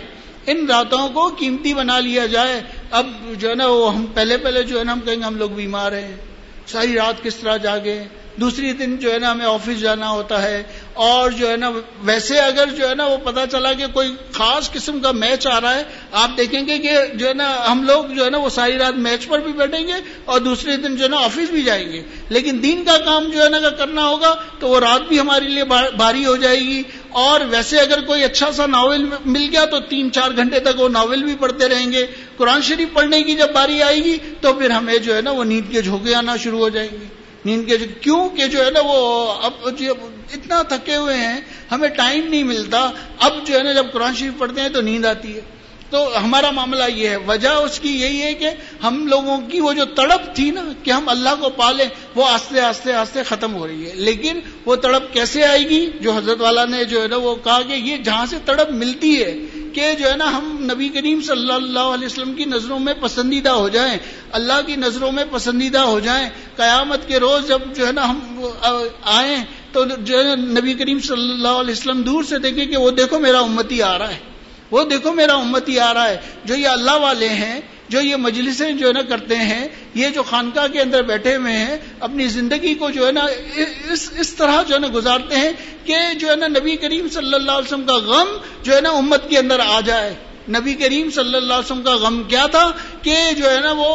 اب جو ہے نا وہ ہم پہلے جو ہے نا ہم کہیں گے ہم لوگ بیمار ہیں، ساری رات کس طرح جاگے، دوسری دن جو ہے نا ہمیں آفس جانا ہوتا ہے، اور جو ہے نا ویسے اگر جو ہے نا وہ پتہ چلا کہ کوئی خاص قسم کا میچ آ رہا ہے، آپ دیکھیں گے کہ جو ہے نا ہم لوگ جو ہے نا وہ ساری رات میچ پر بھی بیٹھیں گے اور دوسرے دن جو ہے نا آفس بھی جائیں گے، لیکن دین کا کام جو ہے نا کرنا ہوگا تو وہ رات بھی ہمارے لیے بھاری ہو جائے گی. اور ویسے اگر کوئی اچھا سا ناول مل گیا تو 3-4 گھنٹے تک وہ ناول بھی پڑھتے رہیں گے. قرآن شریف پڑھنے کی جب باری آئے گی تو پھر ہمیں جو ہے نا وہ نیند کے جھونکے آنا شروع ہو جائیں گے. نیند کے کیوں کہ جو ہے نا وہ اب اتنا تھکے ہوئے ہیں، ہمیں ٹائم نہیں ملتا. اب جو ہے نا جب قرآن شریف پڑھتے ہیں تو نیند آتی ہے. تو ہمارا معاملہ یہ ہے، وجہ اس کی یہی ہے کہ ہم لوگوں کی وہ جو تڑپ تھی نا کہ ہم اللہ کو پالیں، وہ آہستہ آہستہ آہستہ ختم ہو رہی ہے. لیکن وہ تڑپ کیسے آئے گی؟ جو حضرت والا نے جو ہے نا وہ کہا کہ یہ جہاں سے تڑپ ملتی ہے کہ جو ہے نا ہم نبی کریم صلی اللہ علیہ وسلم کی نظروں میں پسندیدہ ہو جائیں، اللہ کی نظروں میں پسندیدہ ہو جائیں. قیامت کے روز جب جو ہے نا ہم آئیں تو جو ہے نبی کریم صلی اللہ علیہ وسلم دور سے دیکھیں کہ وہ دیکھو میرا امتی آ رہا ہے، وہ دیکھو میرا امتی آ رہا ہے. جو یہ اللہ والے ہیں، جو یہ مجلسیں جو ہے نا کرتے ہیں، یہ جو خانقاہ کے اندر بیٹھے ہوئے ہیں، اپنی زندگی کو جو ہے نا اس طرح جو ہے نا گزارتے ہیں کہ جو ہے نا نبی کریم صلی اللہ علیہ وسلم کا غم جو ہے نا امت کے اندر آ جائے. نبی کریم صلی اللہ علیہ وسلم کا غم کیا تھا کہ جو ہے نا وہ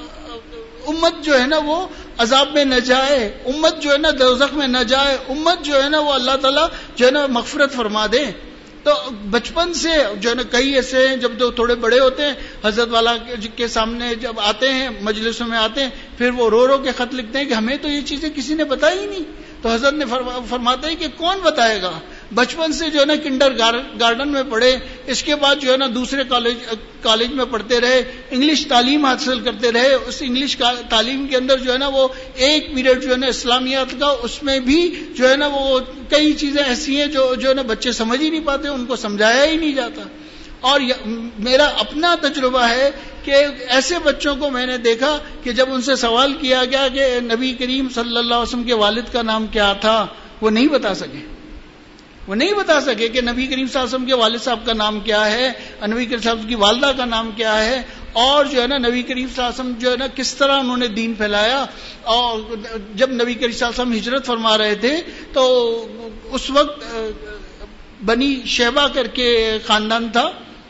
امت جو ہے نا وہ عذاب میں نہ جائے، امت جو ہے نا دوزخ میں نہ جائے، امت جو ہے نا وہ اللہ تعالیٰ جو ہے نا مغفرت فرما دے. تو بچپن سے جو ہے نا کئی ایسے ہیں، جب تھوڑے بڑے ہوتے ہیں حضرت والا کے سامنے جب آتے ہیں، مجلسوں میں آتے ہیں، پھر وہ رو رو کے خط لکھتے ہیں کہ ہمیں تو یہ چیزیں کسی نے بتائی ہی نہیں. تو حضرت نے فرماتے ہیں کہ کون بتائے گا؟ بچپن سے جو ہے نا کنڈر گارڈن میں پڑھے، اس کے بعد جو ہے نا دوسرے کالج میں پڑھتے رہے، انگلش تعلیم حاصل کرتے رہے. اس انگلش تعلیم کے اندر جو ہے نا وہ ایک پیریڈ جو ہے نا اسلامیات کا، اس میں بھی جو ہے نا وہ کئی چیزیں ایسی ہیں جو ہے نا بچے سمجھ ہی نہیں پاتے، ان کو سمجھایا ہی نہیں جاتا. اور میرا اپنا تجربہ ہے کہ ایسے بچوں کو میں نے دیکھا کہ جب ان سے سوال کیا گیا کہ نبی کریم صلی اللہ علیہ وسلم کے والد کا نام کیا تھا، وہ نہیں بتا سکے. وہ نہیں بتا سکے کہ نبی کریم صلی اللہ علیہ وسلم کے والد صاحب کا نام کیا ہے، نبی کریم صلی اللہ علیہ وسلم کی والدہ کا نام کیا ہے، اور جو ہے نا نبی کریم صلی اللہ علیہ وسلم جو ہے نا کس طرح انہوں نے دین پھیلایا. اور جب نبی کریم صلی اللہ علیہ وسلم ہجرت فرما رہے تھے تو اس وقت بنی شیبہ کر کے خاندان تھا،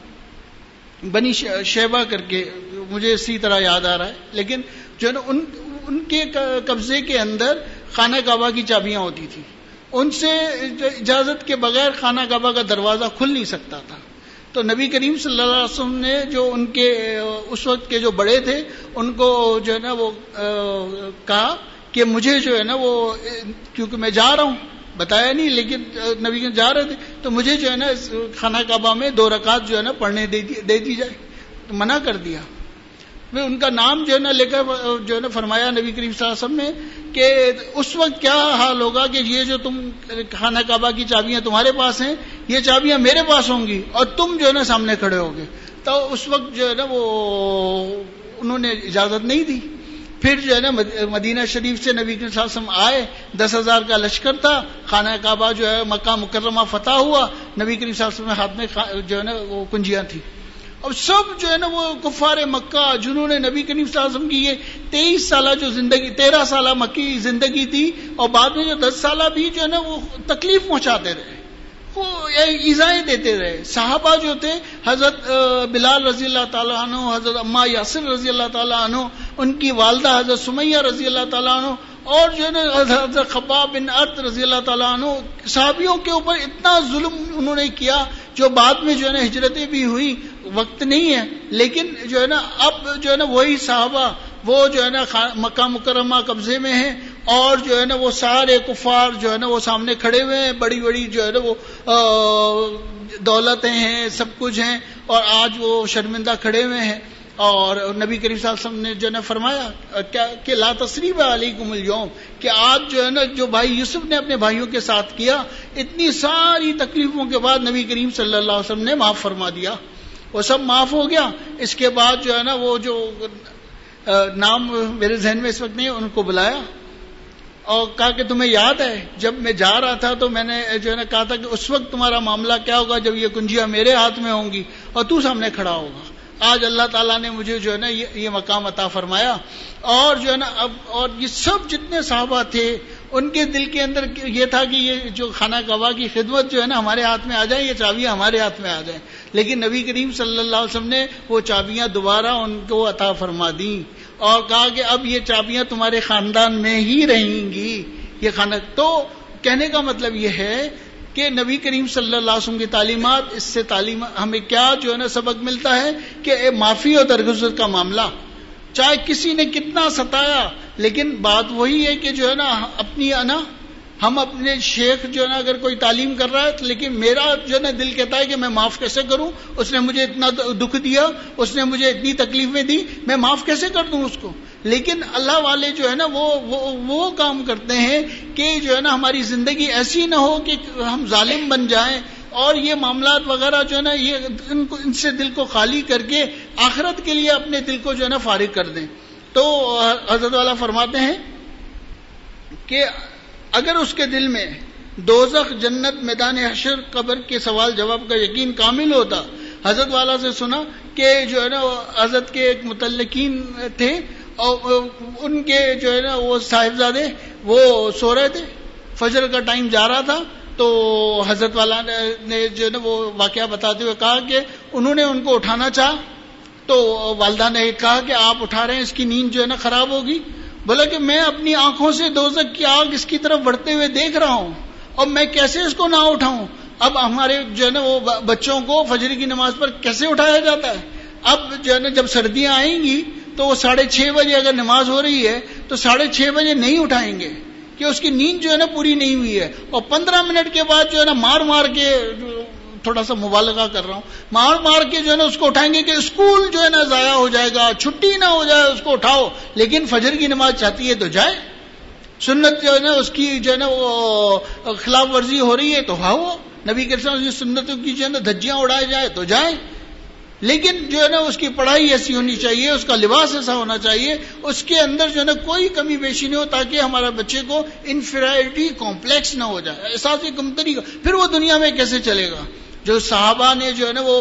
بنی شیبہ کر کے، مجھے اسی طرح یاد آ رہا ہے. لیکن جو ہے نا ان کے قبضے کے اندر خانہ کعبہ کی چابیاں ہوتی تھیں، ان سے اجازت کے بغیر خانہ کعبہ کا دروازہ کھل نہیں سکتا تھا. تو نبی کریم صلی اللہ علیہ وسلم نے جو ان کے اس وقت کے جو بڑے تھے ان کو جو ہے نا وہ کہا کہ مجھے جو ہے نا وہ، کیونکہ میں جا رہا ہوں، بتایا نہیں لیکن نبی کے جا رہے تھے، تو مجھے جو ہے نا خانہ کعبہ میں 2 رکعت جو ہے نا پڑھنے دے دی جائے. تو منع کر دیا. پھر ان کا نام جو ہے نا لے کر جو ہے نا فرمایا نبی کریم صلی اللہ علیہ وسلم نے کہ اس وقت کیا حال ہوگا کہ یہ جو تم خانہ کعبہ کی چابیاں تمہارے پاس ہیں، یہ چابیاں میرے پاس ہوں گی اور تم جو ہے نا سامنے کھڑے ہوگے. تو اس وقت جو ہے نا وہ انہوں نے اجازت نہیں دی. پھر جو ہے نا مدینہ شریف سے نبی کریم صلی اللہ علیہ وسلم آئے، 10,000 کا لشکر تھا، خانہ کعبہ جو ہے مکہ مکرمہ فتح ہوا. نبی کریم صلی اللہ علیہ وسلم کے ہاتھ میں جو ہے نا وہ کنجیاں تھیں. اب سب جو ہے نا وہ کفار مکہ جنہوں نے نبی کریم صلی اللہ علیہ وسلم کی یہ 23 سالہ جو زندگی، 13 سالہ مکی زندگی تھی، اور بعد میں جو 10 سالہ بھی جو ہے نا وہ تکلیف پہنچاتے رہے، وہ ایذائیں دیتے رہے. صحابہ جو تھے، حضرت بلال رضی اللہ تعالیٰ عنہ، حضرت عمار یاسر رضی اللہ تعالیٰ عنہ، ان کی والدہ حضرت سمیہ رضی اللہ تعالیٰ عنہ، اور جو ہے نا حضرت خباب بن ارت رضی اللہ تعالیٰ عنہ، صحابیوں کے اوپر اتنا ظلم انہوں نے کیا جو بعد میں جو ہے نا ہجرتیں بھی ہوئی. وقت نہیں ہے لیکن جو ہے نا اب جو ہے نا وہی صحابہ وہ جو ہے نا مکہ مکرمہ قبضے میں ہیں، اور جو ہے نا وہ سارے کفار جو ہے نا وہ سامنے کھڑے ہوئے ہیں، بڑی بڑی جو ہے نا وہ دولتیں ہیں، سب کچھ ہیں، اور آج وہ شرمندہ کھڑے ہوئے ہیں. اور نبی کریم صلی اللہ علیہ وسلم نے جو ہے نا فرمایا کہ لا تثریب علیکم اليوم، کہ آج جو ہے نا جو بھائی یوسف نے اپنے بھائیوں کے ساتھ کیا، اتنی ساری تکلیفوں کے بعد نبی کریم صلی اللہ علیہ وسلم نے معاف فرما دیا، وہ سب معاف ہو گیا. اس کے بعد جو ہے نا وہ جو نام میرے ذہن میں اس وقت نہیں ہے، ان کو بلایا اور کہا کہ تمہیں یاد ہے جب میں جا رہا تھا تو میں نے جو ہے نا کہا تھا کہ اس وقت تمہارا معاملہ کیا ہوگا جب یہ کنجیاں میرے ہاتھ میں ہوں گی اور تو سامنے کھڑا ہوگا. آج اللہ تعالیٰ نے مجھے جو ہے نا یہ مقام عطا فرمایا. اور جو ہے نا اب اور یہ سب جتنے صحابہ تھے ان کے دل کے اندر یہ تھا کہ یہ جو خانہ کعبہ کی خدمت جو ہے نا ہمارے ہاتھ میں آ جائے، یہ چابیاں ہمارے ہاتھ میں آ جائیں. لیکن نبی کریم صلی اللہ علیہ وسلم نے وہ چابیاں دوبارہ ان کو عطا فرما دیں اور کہا کہ اب یہ چابیاں تمہارے خاندان میں ہی رہیں گی. یہ خانہ تو کہنے کا مطلب یہ ہے کہ نبی کریم صلی اللہ علیہ وسلم کی تعلیمات، اس سے تعلیم ہمیں کیا جو ہے نا سبق ملتا ہے کہ معافی اور درگزر کا معاملہ چاہے کسی نے کتنا ستایا، لیکن بات وہی ہے کہ جو ہے نا اپنی ہم اپنے شیخ جو ہے نا اگر کوئی تعلیم کر رہا ہے لیکن میرا جو ہے نا دل کہتا ہے کہ میں معاف کیسے کروں، اس نے مجھے اتنا دکھ دیا، اس نے مجھے اتنی تکلیفیں دی، میں معاف کیسے کر دوں اس کو. لیکن اللہ والے جو ہے نا وہ کام کرتے ہیں کہ جو ہے نا ہماری زندگی ایسی نہ ہو کہ ہم ظالم بن جائیں اور یہ معاملات وغیرہ جو ہے نا یہ ان سے دل کو خالی کر کے آخرت کے لیے اپنے دل کو جو ہے نا فارغ کر دیں. تو حضرت والا فرماتے ہیں کہ اگر اس کے دل میں دوزخ، جنت، میدان حشر، قبر کے سوال جواب کا یقین کامل ہوتا. حضرت والا سے سنا کہ جو ہے نا حضرت کے ایک متعلقین تھے اور ان کے جو ہے نا وہ صاحبزادے وہ سو رہے تھے، فجر کا ٹائم جا رہا تھا. تو حضرت والا نے جو ہے نا وہ واقعہ بتاتے ہوئے کہا کہ انہوں نے ان کو اٹھانا چاہا تو والدہ نے کہا کہ آپ اٹھا رہے ہیں، اس کی نیند جو ہے نا خراب ہوگی. بولا کہ میں اپنی آنکھوں سے دوزخ کی آگ اس کی طرف بڑھتے ہوئے دیکھ رہا ہوں اور میں کیسے اس کو نہ اٹھاؤں. اب ہمارے جو ہے نا وہ بچوں کو فجر کی نماز پر کیسے اٹھایا جاتا ہے. اب جو ہے نا جب سردیاں آئیں گی تو وہ 6:30 بجے اگر نماز ہو رہی ہے تو 6:30 بجے نہیں اٹھائیں گے کہ اس کی نیند جو ہے نا پوری نہیں ہوئی ہے. اور 15 منٹ کے بعد جو ہے نا مار کے، تھوڑا سا مبالغہ کر رہا ہوں، مار کے جو ہے نا اس کو اٹھائیں گے کہ اسکول جو ہے نا ضائع ہو جائے گا، چھٹی نہ ہو جائے، اس کو اٹھاؤ. لیکن فجر کی نماز چاہتی ہے تو جائے، سنت جو ہے نا اس کی جو ہے نا وہ خلاف ورزی ہو رہی ہے تو ہاؤ، نبی کے ساتھ سنتوں کی جو ہے نا دھجیاں اڑائے جائے تو جائیں. لیکن جو ہے نا اس کی پڑھائی ایسی ہونی چاہیے، اس کا لباس ایسا ہونا چاہیے، اس کے اندر جو ہے نا کوئی کمی بیشی نہیں ہو تاکہ ہمارے بچے کو انفیریٹی کمپلیکس نہ ہو جائے، احساس کمتری کا. پھر وہ دنیا میں کیسے چلے گا؟ جو صحابہ نے جو ہے نا وہ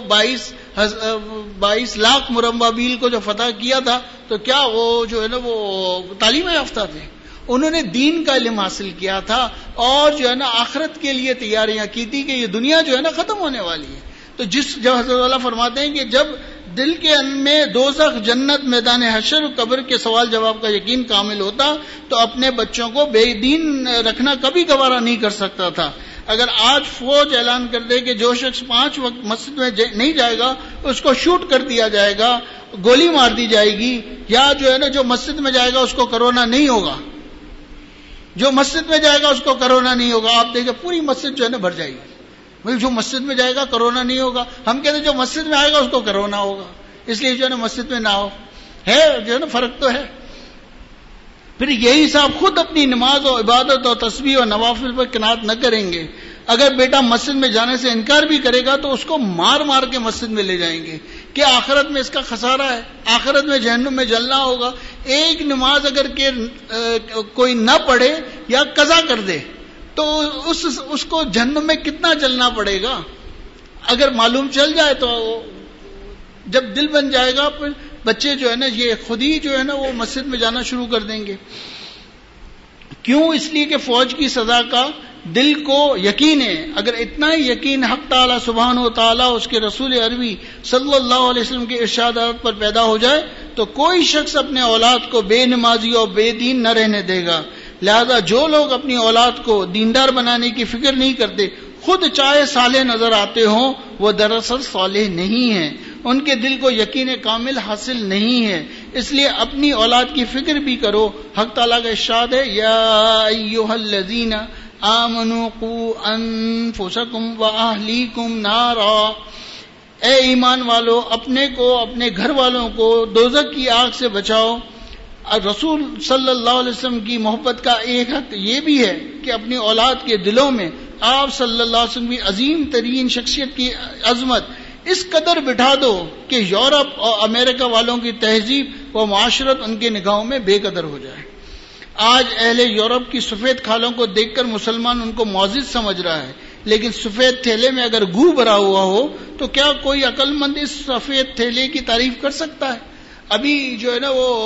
22 لاکھ مربع میل کو جو فتح کیا تھا تو کیا وہ جو ہے نا وہ تعلیم یافتہ تھے؟ انہوں نے دین کا علم حاصل کیا تھا اور جو ہے نا آخرت کے لیے تیاریاں کی تھی کہ یہ دنیا جو ہے نا ختم ہونے والی ہے. تو جب حضرت والا فرماتے ہیں کہ جب دل کے میں دوزخ، جنت، میدان حشر، قبر کے سوال جواب کا یقین کامل ہوتا تو اپنے بچوں کو بے دین رکھنا کبھی گوارا نہیں کر سکتا تھا. اگر آج فوج اعلان کر دے کہ جو شخص 5 وقت مسجد میں نہیں جائے گا اس کو شوٹ کر دیا جائے گا، گولی مار دی جائے گی، یا جو ہے نا جو مسجد میں جائے گا اس کو کرونا نہیں ہوگا، جو مسجد میں جائے گا اس کو کرونا نہیں ہوگا، آپ دیکھیں پوری مسجد جو ہے نا بھر جائے گی. جو مسجد میں جائے گا کرونا نہیں ہوگا. ہم کہتے ہیں جو مسجد میں آئے گا اس کو کرونا ہوگا، اس لیے جو ہے نا مسجد میں نہ ہو. ہے جو ہے نا فرق تو ہے. پھر یہی صاحب خود اپنی نماز اور عبادت اور تسبیح اور نوافل پر قناعت نہ کریں گے. اگر بیٹا مسجد میں جانے سے انکار بھی کرے گا تو اس کو مار کے مسجد میں لے جائیں گے کہ آخرت میں اس کا خسارہ ہے، آخرت میں جہنم میں جلنا ہوگا. ایک نماز اگر کہ کوئی نہ پڑھے یا قضا کر دے تو اس کو جہنم میں کتنا جلنا پڑے گا. اگر معلوم چل جائے تو جب دل بن جائے گا پھر بچے جو ہے نا یہ خود ہی جو ہے نا وہ مسجد میں جانا شروع کر دیں گے. کیوں؟ اس لیے کہ فوج کی سزا کا دل کو یقین ہے. اگر اتنا ہی یقین حق تعالی سبحانہ و تعالی اس کے رسول عربی صلی اللہ علیہ وسلم کے ارشادات پر پیدا ہو جائے تو کوئی شخص اپنے اولاد کو بے نمازی اور بے دین نہ رہنے دے گا. لہذا جو لوگ اپنی اولاد کو دیندار بنانے کی فکر نہیں کرتے، خود چاہے صالح نظر آتے ہوں، وہ دراصل صالح نہیں ہیں، ان کے دل کو یقین کامل حاصل نہیں ہے. اس لیے اپنی اولاد کی فکر بھی کرو. حق تعالیٰ کا ارشاد ہے، یا ایھا الذین آمنوا قوا انفسکم واہلیکم نارا، اے ایمان والو اپنے کو، اپنے گھر والوں کو دوزخ کی آگ سے بچاؤ. رسول صلی اللہ علیہ وسلم کی محبت کا ایک حق یہ بھی ہے کہ اپنی اولاد کے دلوں میں آپ صلی اللہ علیہ وسلم کی عظیم ترین شخصیت کی عظمت اس قدر بٹھا دو کہ یورپ اور امریکہ والوں کی تہذیب و معاشرت ان کے نگاہوں میں بے قدر ہو جائے. آج اہل یورپ کی سفید کھالوں کو دیکھ کر مسلمان ان کو معزز سمجھ رہا ہے، لیکن سفید تھیلے میں اگر گو بھرا ہوا ہو تو کیا کوئی عقل مند اس سفید تھیلے کی تعریف کر سکتا ہے؟ ابھی جو ہے نا وہ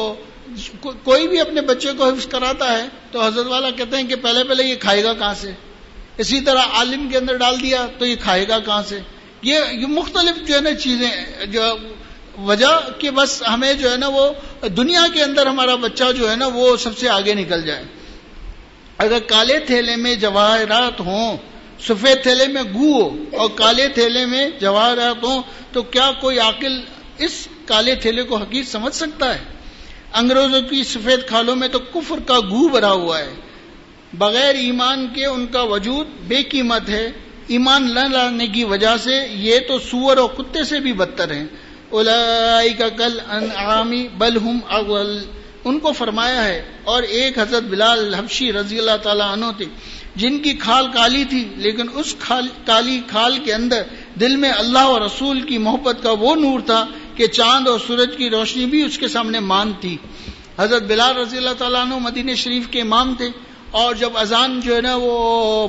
کوئی بھی اپنے بچے کو حفظ کراتا ہے تو حضرت والا کہتے ہیں کہ پہلے یہ کھائے گا کہاں سے. اسی طرح عالم کے اندر ڈال دیا تو یہ کھائے گا کہاں سے. یہ مختلف جو ہے نا چیزیں جو وجہ کہ بس ہمیں جو ہے نا وہ دنیا کے اندر ہمارا بچہ جو ہے نا وہ سب سے آگے نکل جائے. اگر کالے تھیلے میں جواہرات ہوں، سفید تھیلے میں گو ہو اور کالے تھیلے میں جواہرات ہوں، تو کیا کوئی عاقل اس کالے تھیلے کو حقیقت سمجھ سکتا ہے؟ انگریزوں کی سفید کھالوں میں تو کفر کا گو بھرا ہوا ہے. بغیر ایمان کے ان کا وجود بے قیمت ہے. ایمان نہ لانے کی وجہ سے یہ تو سور اور کتے سے بھی بدتر ہیں. اولئک کالانعام بل هم اضل، ان کو فرمایا ہے. اور ایک حضرت بلال حبشی رضی اللہ تعالیٰ عنہ تھے جن کی کھال کالی تھی، لیکن اس کالی کھال کے اندر دل میں اللہ اور رسول کی محبت کا وہ نور تھا کہ چاند اور سورج کی روشنی بھی اس کے سامنے مان تھی. حضرت بلال رضی اللہ تعالیٰ عنہ مدینہ شریف کے امام تھے، اور جب اذان جو ہے نا وہ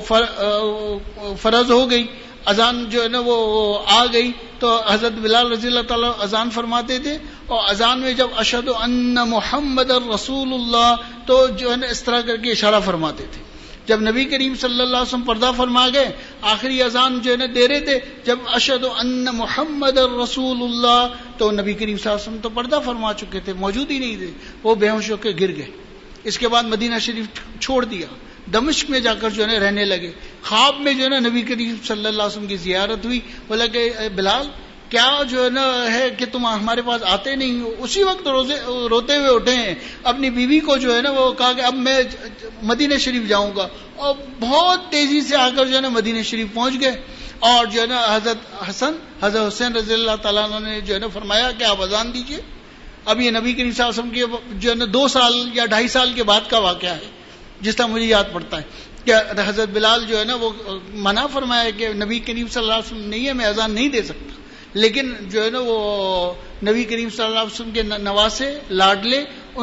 فرض ہو گئی، اذان جو ہے نا وہ آ گئی، تو حضرت بلال رضی اللہ تعالیٰ اذان فرماتے تھے. اور اذان میں جب اشہد ان محمد رسول اللہ تو جو ہے نا اس طرح کر کے اشارہ فرماتے تھے. جب نبی کریم صلی اللہ علیہ وسلم پردہ فرما گئے، آخری اذان جو ہے نا دے رہے تھے، جب اشہد ان محمد رسول اللہ، تو نبی کریم صلی اللہ علیہ وسلم تو پردہ فرما چکے تھے، موجود ہی نہیں تھے، وہ بے ہوش ہو کے گر گئے. اس کے بعد مدینہ شریف چھوڑ دیا، دمشق میں جا کر جو ہے نا رہنے لگے. خواب میں جو ہے نا نبی کریم صلی اللہ علیہ وسلم کی زیارت ہوئی. بولا کہ بلال کیا جو ہے نا ہے کہ تم ہمارے پاس آتے نہیں ہو؟ اسی وقت روتے ہوئے اٹھے ہیں. اپنی بیوی کو جو ہے نا وہ کہا کہ اب میں مدینہ شریف جاؤں گا، اور بہت تیزی سے آ کر جو ہے نا مدینہ شریف پہنچ گئے. اور جو ہے نا حضرت حسین رضی اللہ تعالیٰ عنہ نے جو ہے نا فرمایا کہ آپ اذان دیجئے. اب یہ نبی کریم صلی اللہ علیہ وسلم کے جو ہے نا 2 سال یا 2.5 سال کے بعد کا واقعہ ہے، جس طرح مجھے یاد پڑتا ہے کہ حضرت بلال جو ہے نا وہ منع فرمایا کہ نبی کریم صلی اللہ علیہ وسلم نہیں ہے، میں اذان نہیں دے سکتا. لیکن جو ہے نا وہ نبی کریم صلی اللہ علیہ وسلم کے نواسے لاڈلے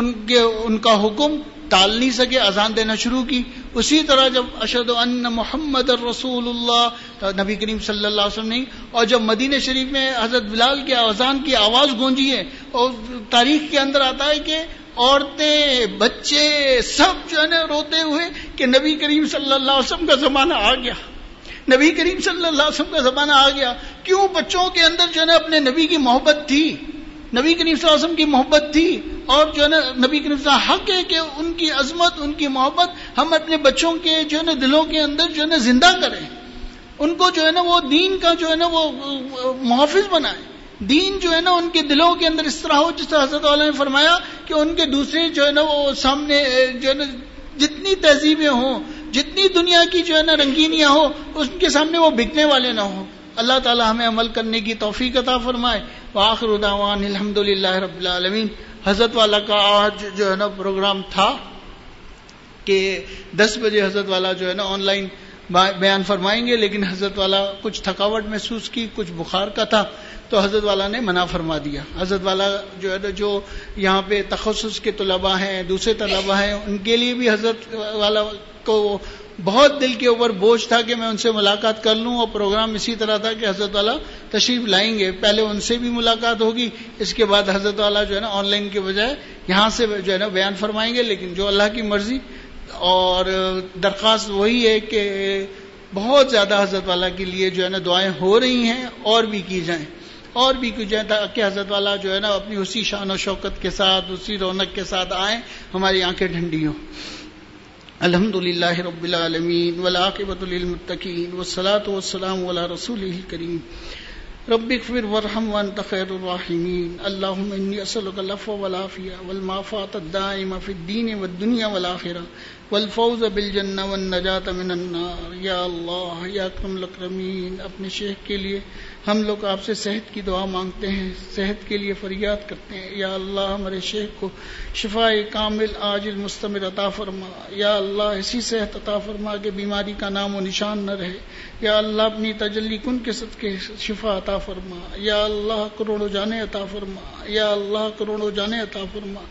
ان کا حکم ٹال نہیں سکے، اذان دینا شروع کی. اسی طرح جب اشہد ان محمد رسول اللہ، تو نبی کریم صلی اللہ علیہ وسلم نہیں. اور جب مدینہ شریف میں حضرت بلال کی اذان کی آواز گونجی ہے، اور تاریخ کے اندر آتا ہے کہ عورتیں بچے سب جو ہے نا روتے ہوئے کہ نبی کریم صلی اللہ علیہ وسلم کا زمانہ آ گیا، نبی کریم صلی اللہ علیہ وسلم کا زمانہ آ گیا. کیوں؟ بچوں کے اندر جو ہے نا اپنے نبی کی محبت تھی، نبی کریم صلی اللہ علیہ وسلم کی محبت تھی. اور جو ہے نا نبی کریم صلی اللہ علیہ وسلم حق ہے کہ ان کی عظمت، ان کی محبت ہم اپنے بچوں کے جو ہے نا دلوں کے اندر جو ہے نا زندہ کریں. ان کو جو ہے نا وہ دین کا جو ہے نا وہ محافظ بنائیں. دین جو ہے نا ان کے دلوں کے اندر اس طرح ہو جس طرح حضرت والا نے فرمایا کہ ان کے دوسرے جو ہے نا وہ سامنے جو ہے نا جتنی تہذیبیں ہوں، جتنی دنیا کی جو ہے نا رنگینیاں ہو، ان کے سامنے وہ بکنے والے نہ ہوں. اللہ تعالی ہمیں عمل کرنے کی توفیق عطا فرمائے. وآخر دعوان الحمدللہ رب العالمین. حضرت والا کا آج جو ہے نا پروگرام تھا کہ 10 بجے حضرت والا جو ہے نا آن لائن بیان فرمائیں گے، لیکن حضرت والا کچھ تھکاوٹ محسوس کی، کچھ بخار کا تھا، تو حضرت والا نے منع فرما دیا. حضرت والا جو ہے نا جو یہاں پہ تخصص کے طلباء ہیں، دوسرے طلباء ہیں، ان کے لیے بھی حضرت والا کو بہت دل کے اوپر بوجھ تھا کہ میں ان سے ملاقات کر لوں. اور پروگرام اسی طرح تھا کہ حضرت والا تشریف لائیں گے، پہلے ان سے بھی ملاقات ہوگی، اس کے بعد حضرت والا جو ہے نا آن لائن کے بجائے یہاں سے جو ہے نا بیان فرمائیں گے. لیکن جو اللہ کی مرضی، اور درخواست وہی ہے کہ بہت زیادہ حضرت والا کے لیے جو ہے نا دعائیں ہو رہی ہیں، اور بھی کی جائیں، اور بھی کی جائیں، تاکہ حضرت والا جو ہے نا اپنی اسی شان و شوکت کے ساتھ، اسی رونق کے ساتھ آئیں، ہماری آنکھیں ٹھنڈی ہوں. الحمدللہ رب العالمین والعاقبۃ للمتقین والصلاۃ والسلام علی رسولہ الکریم. رب اغفر وارحم وانت خیر الراحمین. اللهم انی اسألک العفو والعافیہ والمعافاة الدائمہ فی الدین والدنیا والآخرہ والفوز بالجنہ والنجاة من النار. یا اللہ یا اکرم الاکرمین، اپنے شیخ کے لیے ہم لوگ آپ سے صحت کی دعا مانگتے ہیں، صحت کے لیے فریاد کرتے ہیں. یا اللہ ہمارے شیخ کو شفاء کامل عاجل مستمر عطا فرما. یا اللہ ایسی صحت عطا فرما کہ بیماری کا نام و نشان نہ رہے. یا اللہ اپنی تجلی کن کے صدقے شفا عطا فرما. یا اللہ کروڑوں جانیں عطا فرما. یا اللہ کروڑوں جانیں عطا فرما.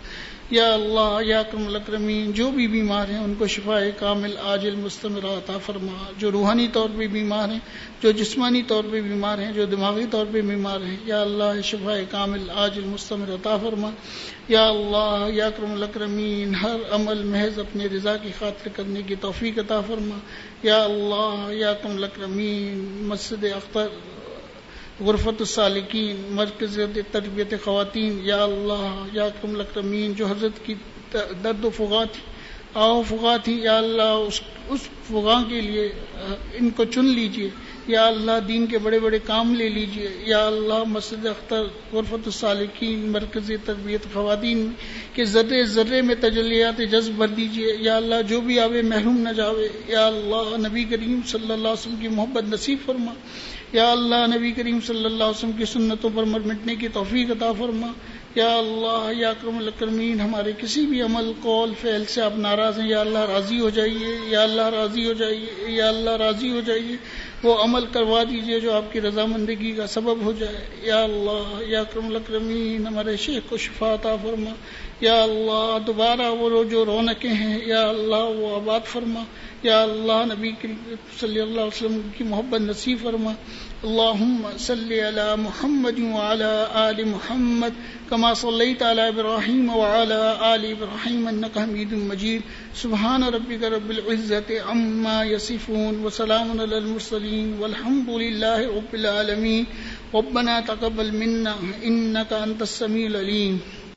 یا اللہ یا اکرم الاکرمین جو بھی بیمار ہیں ان کو شفاء کامل عاجل مستمر عطا فرما، جو روحانی طور پہ بیمار ہیں، جو جسمانی طور پہ بیمار ہیں، جو دماغی طور پہ بیمار ہیں، یا اللہ شفاء کامل عاجل مستمر عطا فرما، یا اللہ یا اکرم الاکرمین ہر عمل محض اپنی رضا کی خاطر کرنے کی توفیق عطا فرما، یا اللہ یا اکرم الاکرمین مسجد اختر، غرفت السالکین، مرکز تربیت خواتین، یا اللہ یا اکرم الاکرمین جو حضرت کی درد و فغاں تھی، فغاں تھی، یا اللہ اس فغاں کے لیے ان کو چن لیجئے، یا اللہ دین کے بڑے بڑے کام لے لیجئے، یا اللہ مسجد اختر، غرفت السالکین، مرکز تربیت خواتین کے ذرے ذرے میں تجلیات جذب بھر دیجئے، یا اللہ جو بھی آوے محروم نہ جاوے، یا اللہ نبی کریم صلی اللہ علیہ وسلم کی محبت نصیب فرما، یا اللہ نبی کریم صلی اللہ علیہ وسلم کی سنتوں پر مٹنے کی توفیق عطا فرما، یا اللہ یا اکرم الاکرمین ہمارے کسی بھی عمل قول فعل سے آپ ناراض ہیں، یا اللہ راضی ہو جائیے، یا اللہ راضی ہو جائیے، یا اللہ راضی ہو جائیے، وہ عمل کروا دیجئے جو آپ کی رضامندگی کا سبب ہو جائے، یا اللہ یا اکرم الاکرمین ہمارے شیخ کو شفا عطا فرما، یا اللہ دوبارہ وہ جو رونقیں ہیں یا اللہ وہ آباد فرما، یا اللہ نبی صلی اللہ علیہ وسلم کی محبت نصیب فرما، اللہم صلی علی محمد وعلی آل محمد کما صلیت علی ابراہیم وعلی آل ابراہیم انک حمید مجید، سبحان ربک رب العزت عما یصفون وسلام علی المرسلین والحمد للہ رب العالمین، ربنا تقبل منا انک انت السمیع العلیم۔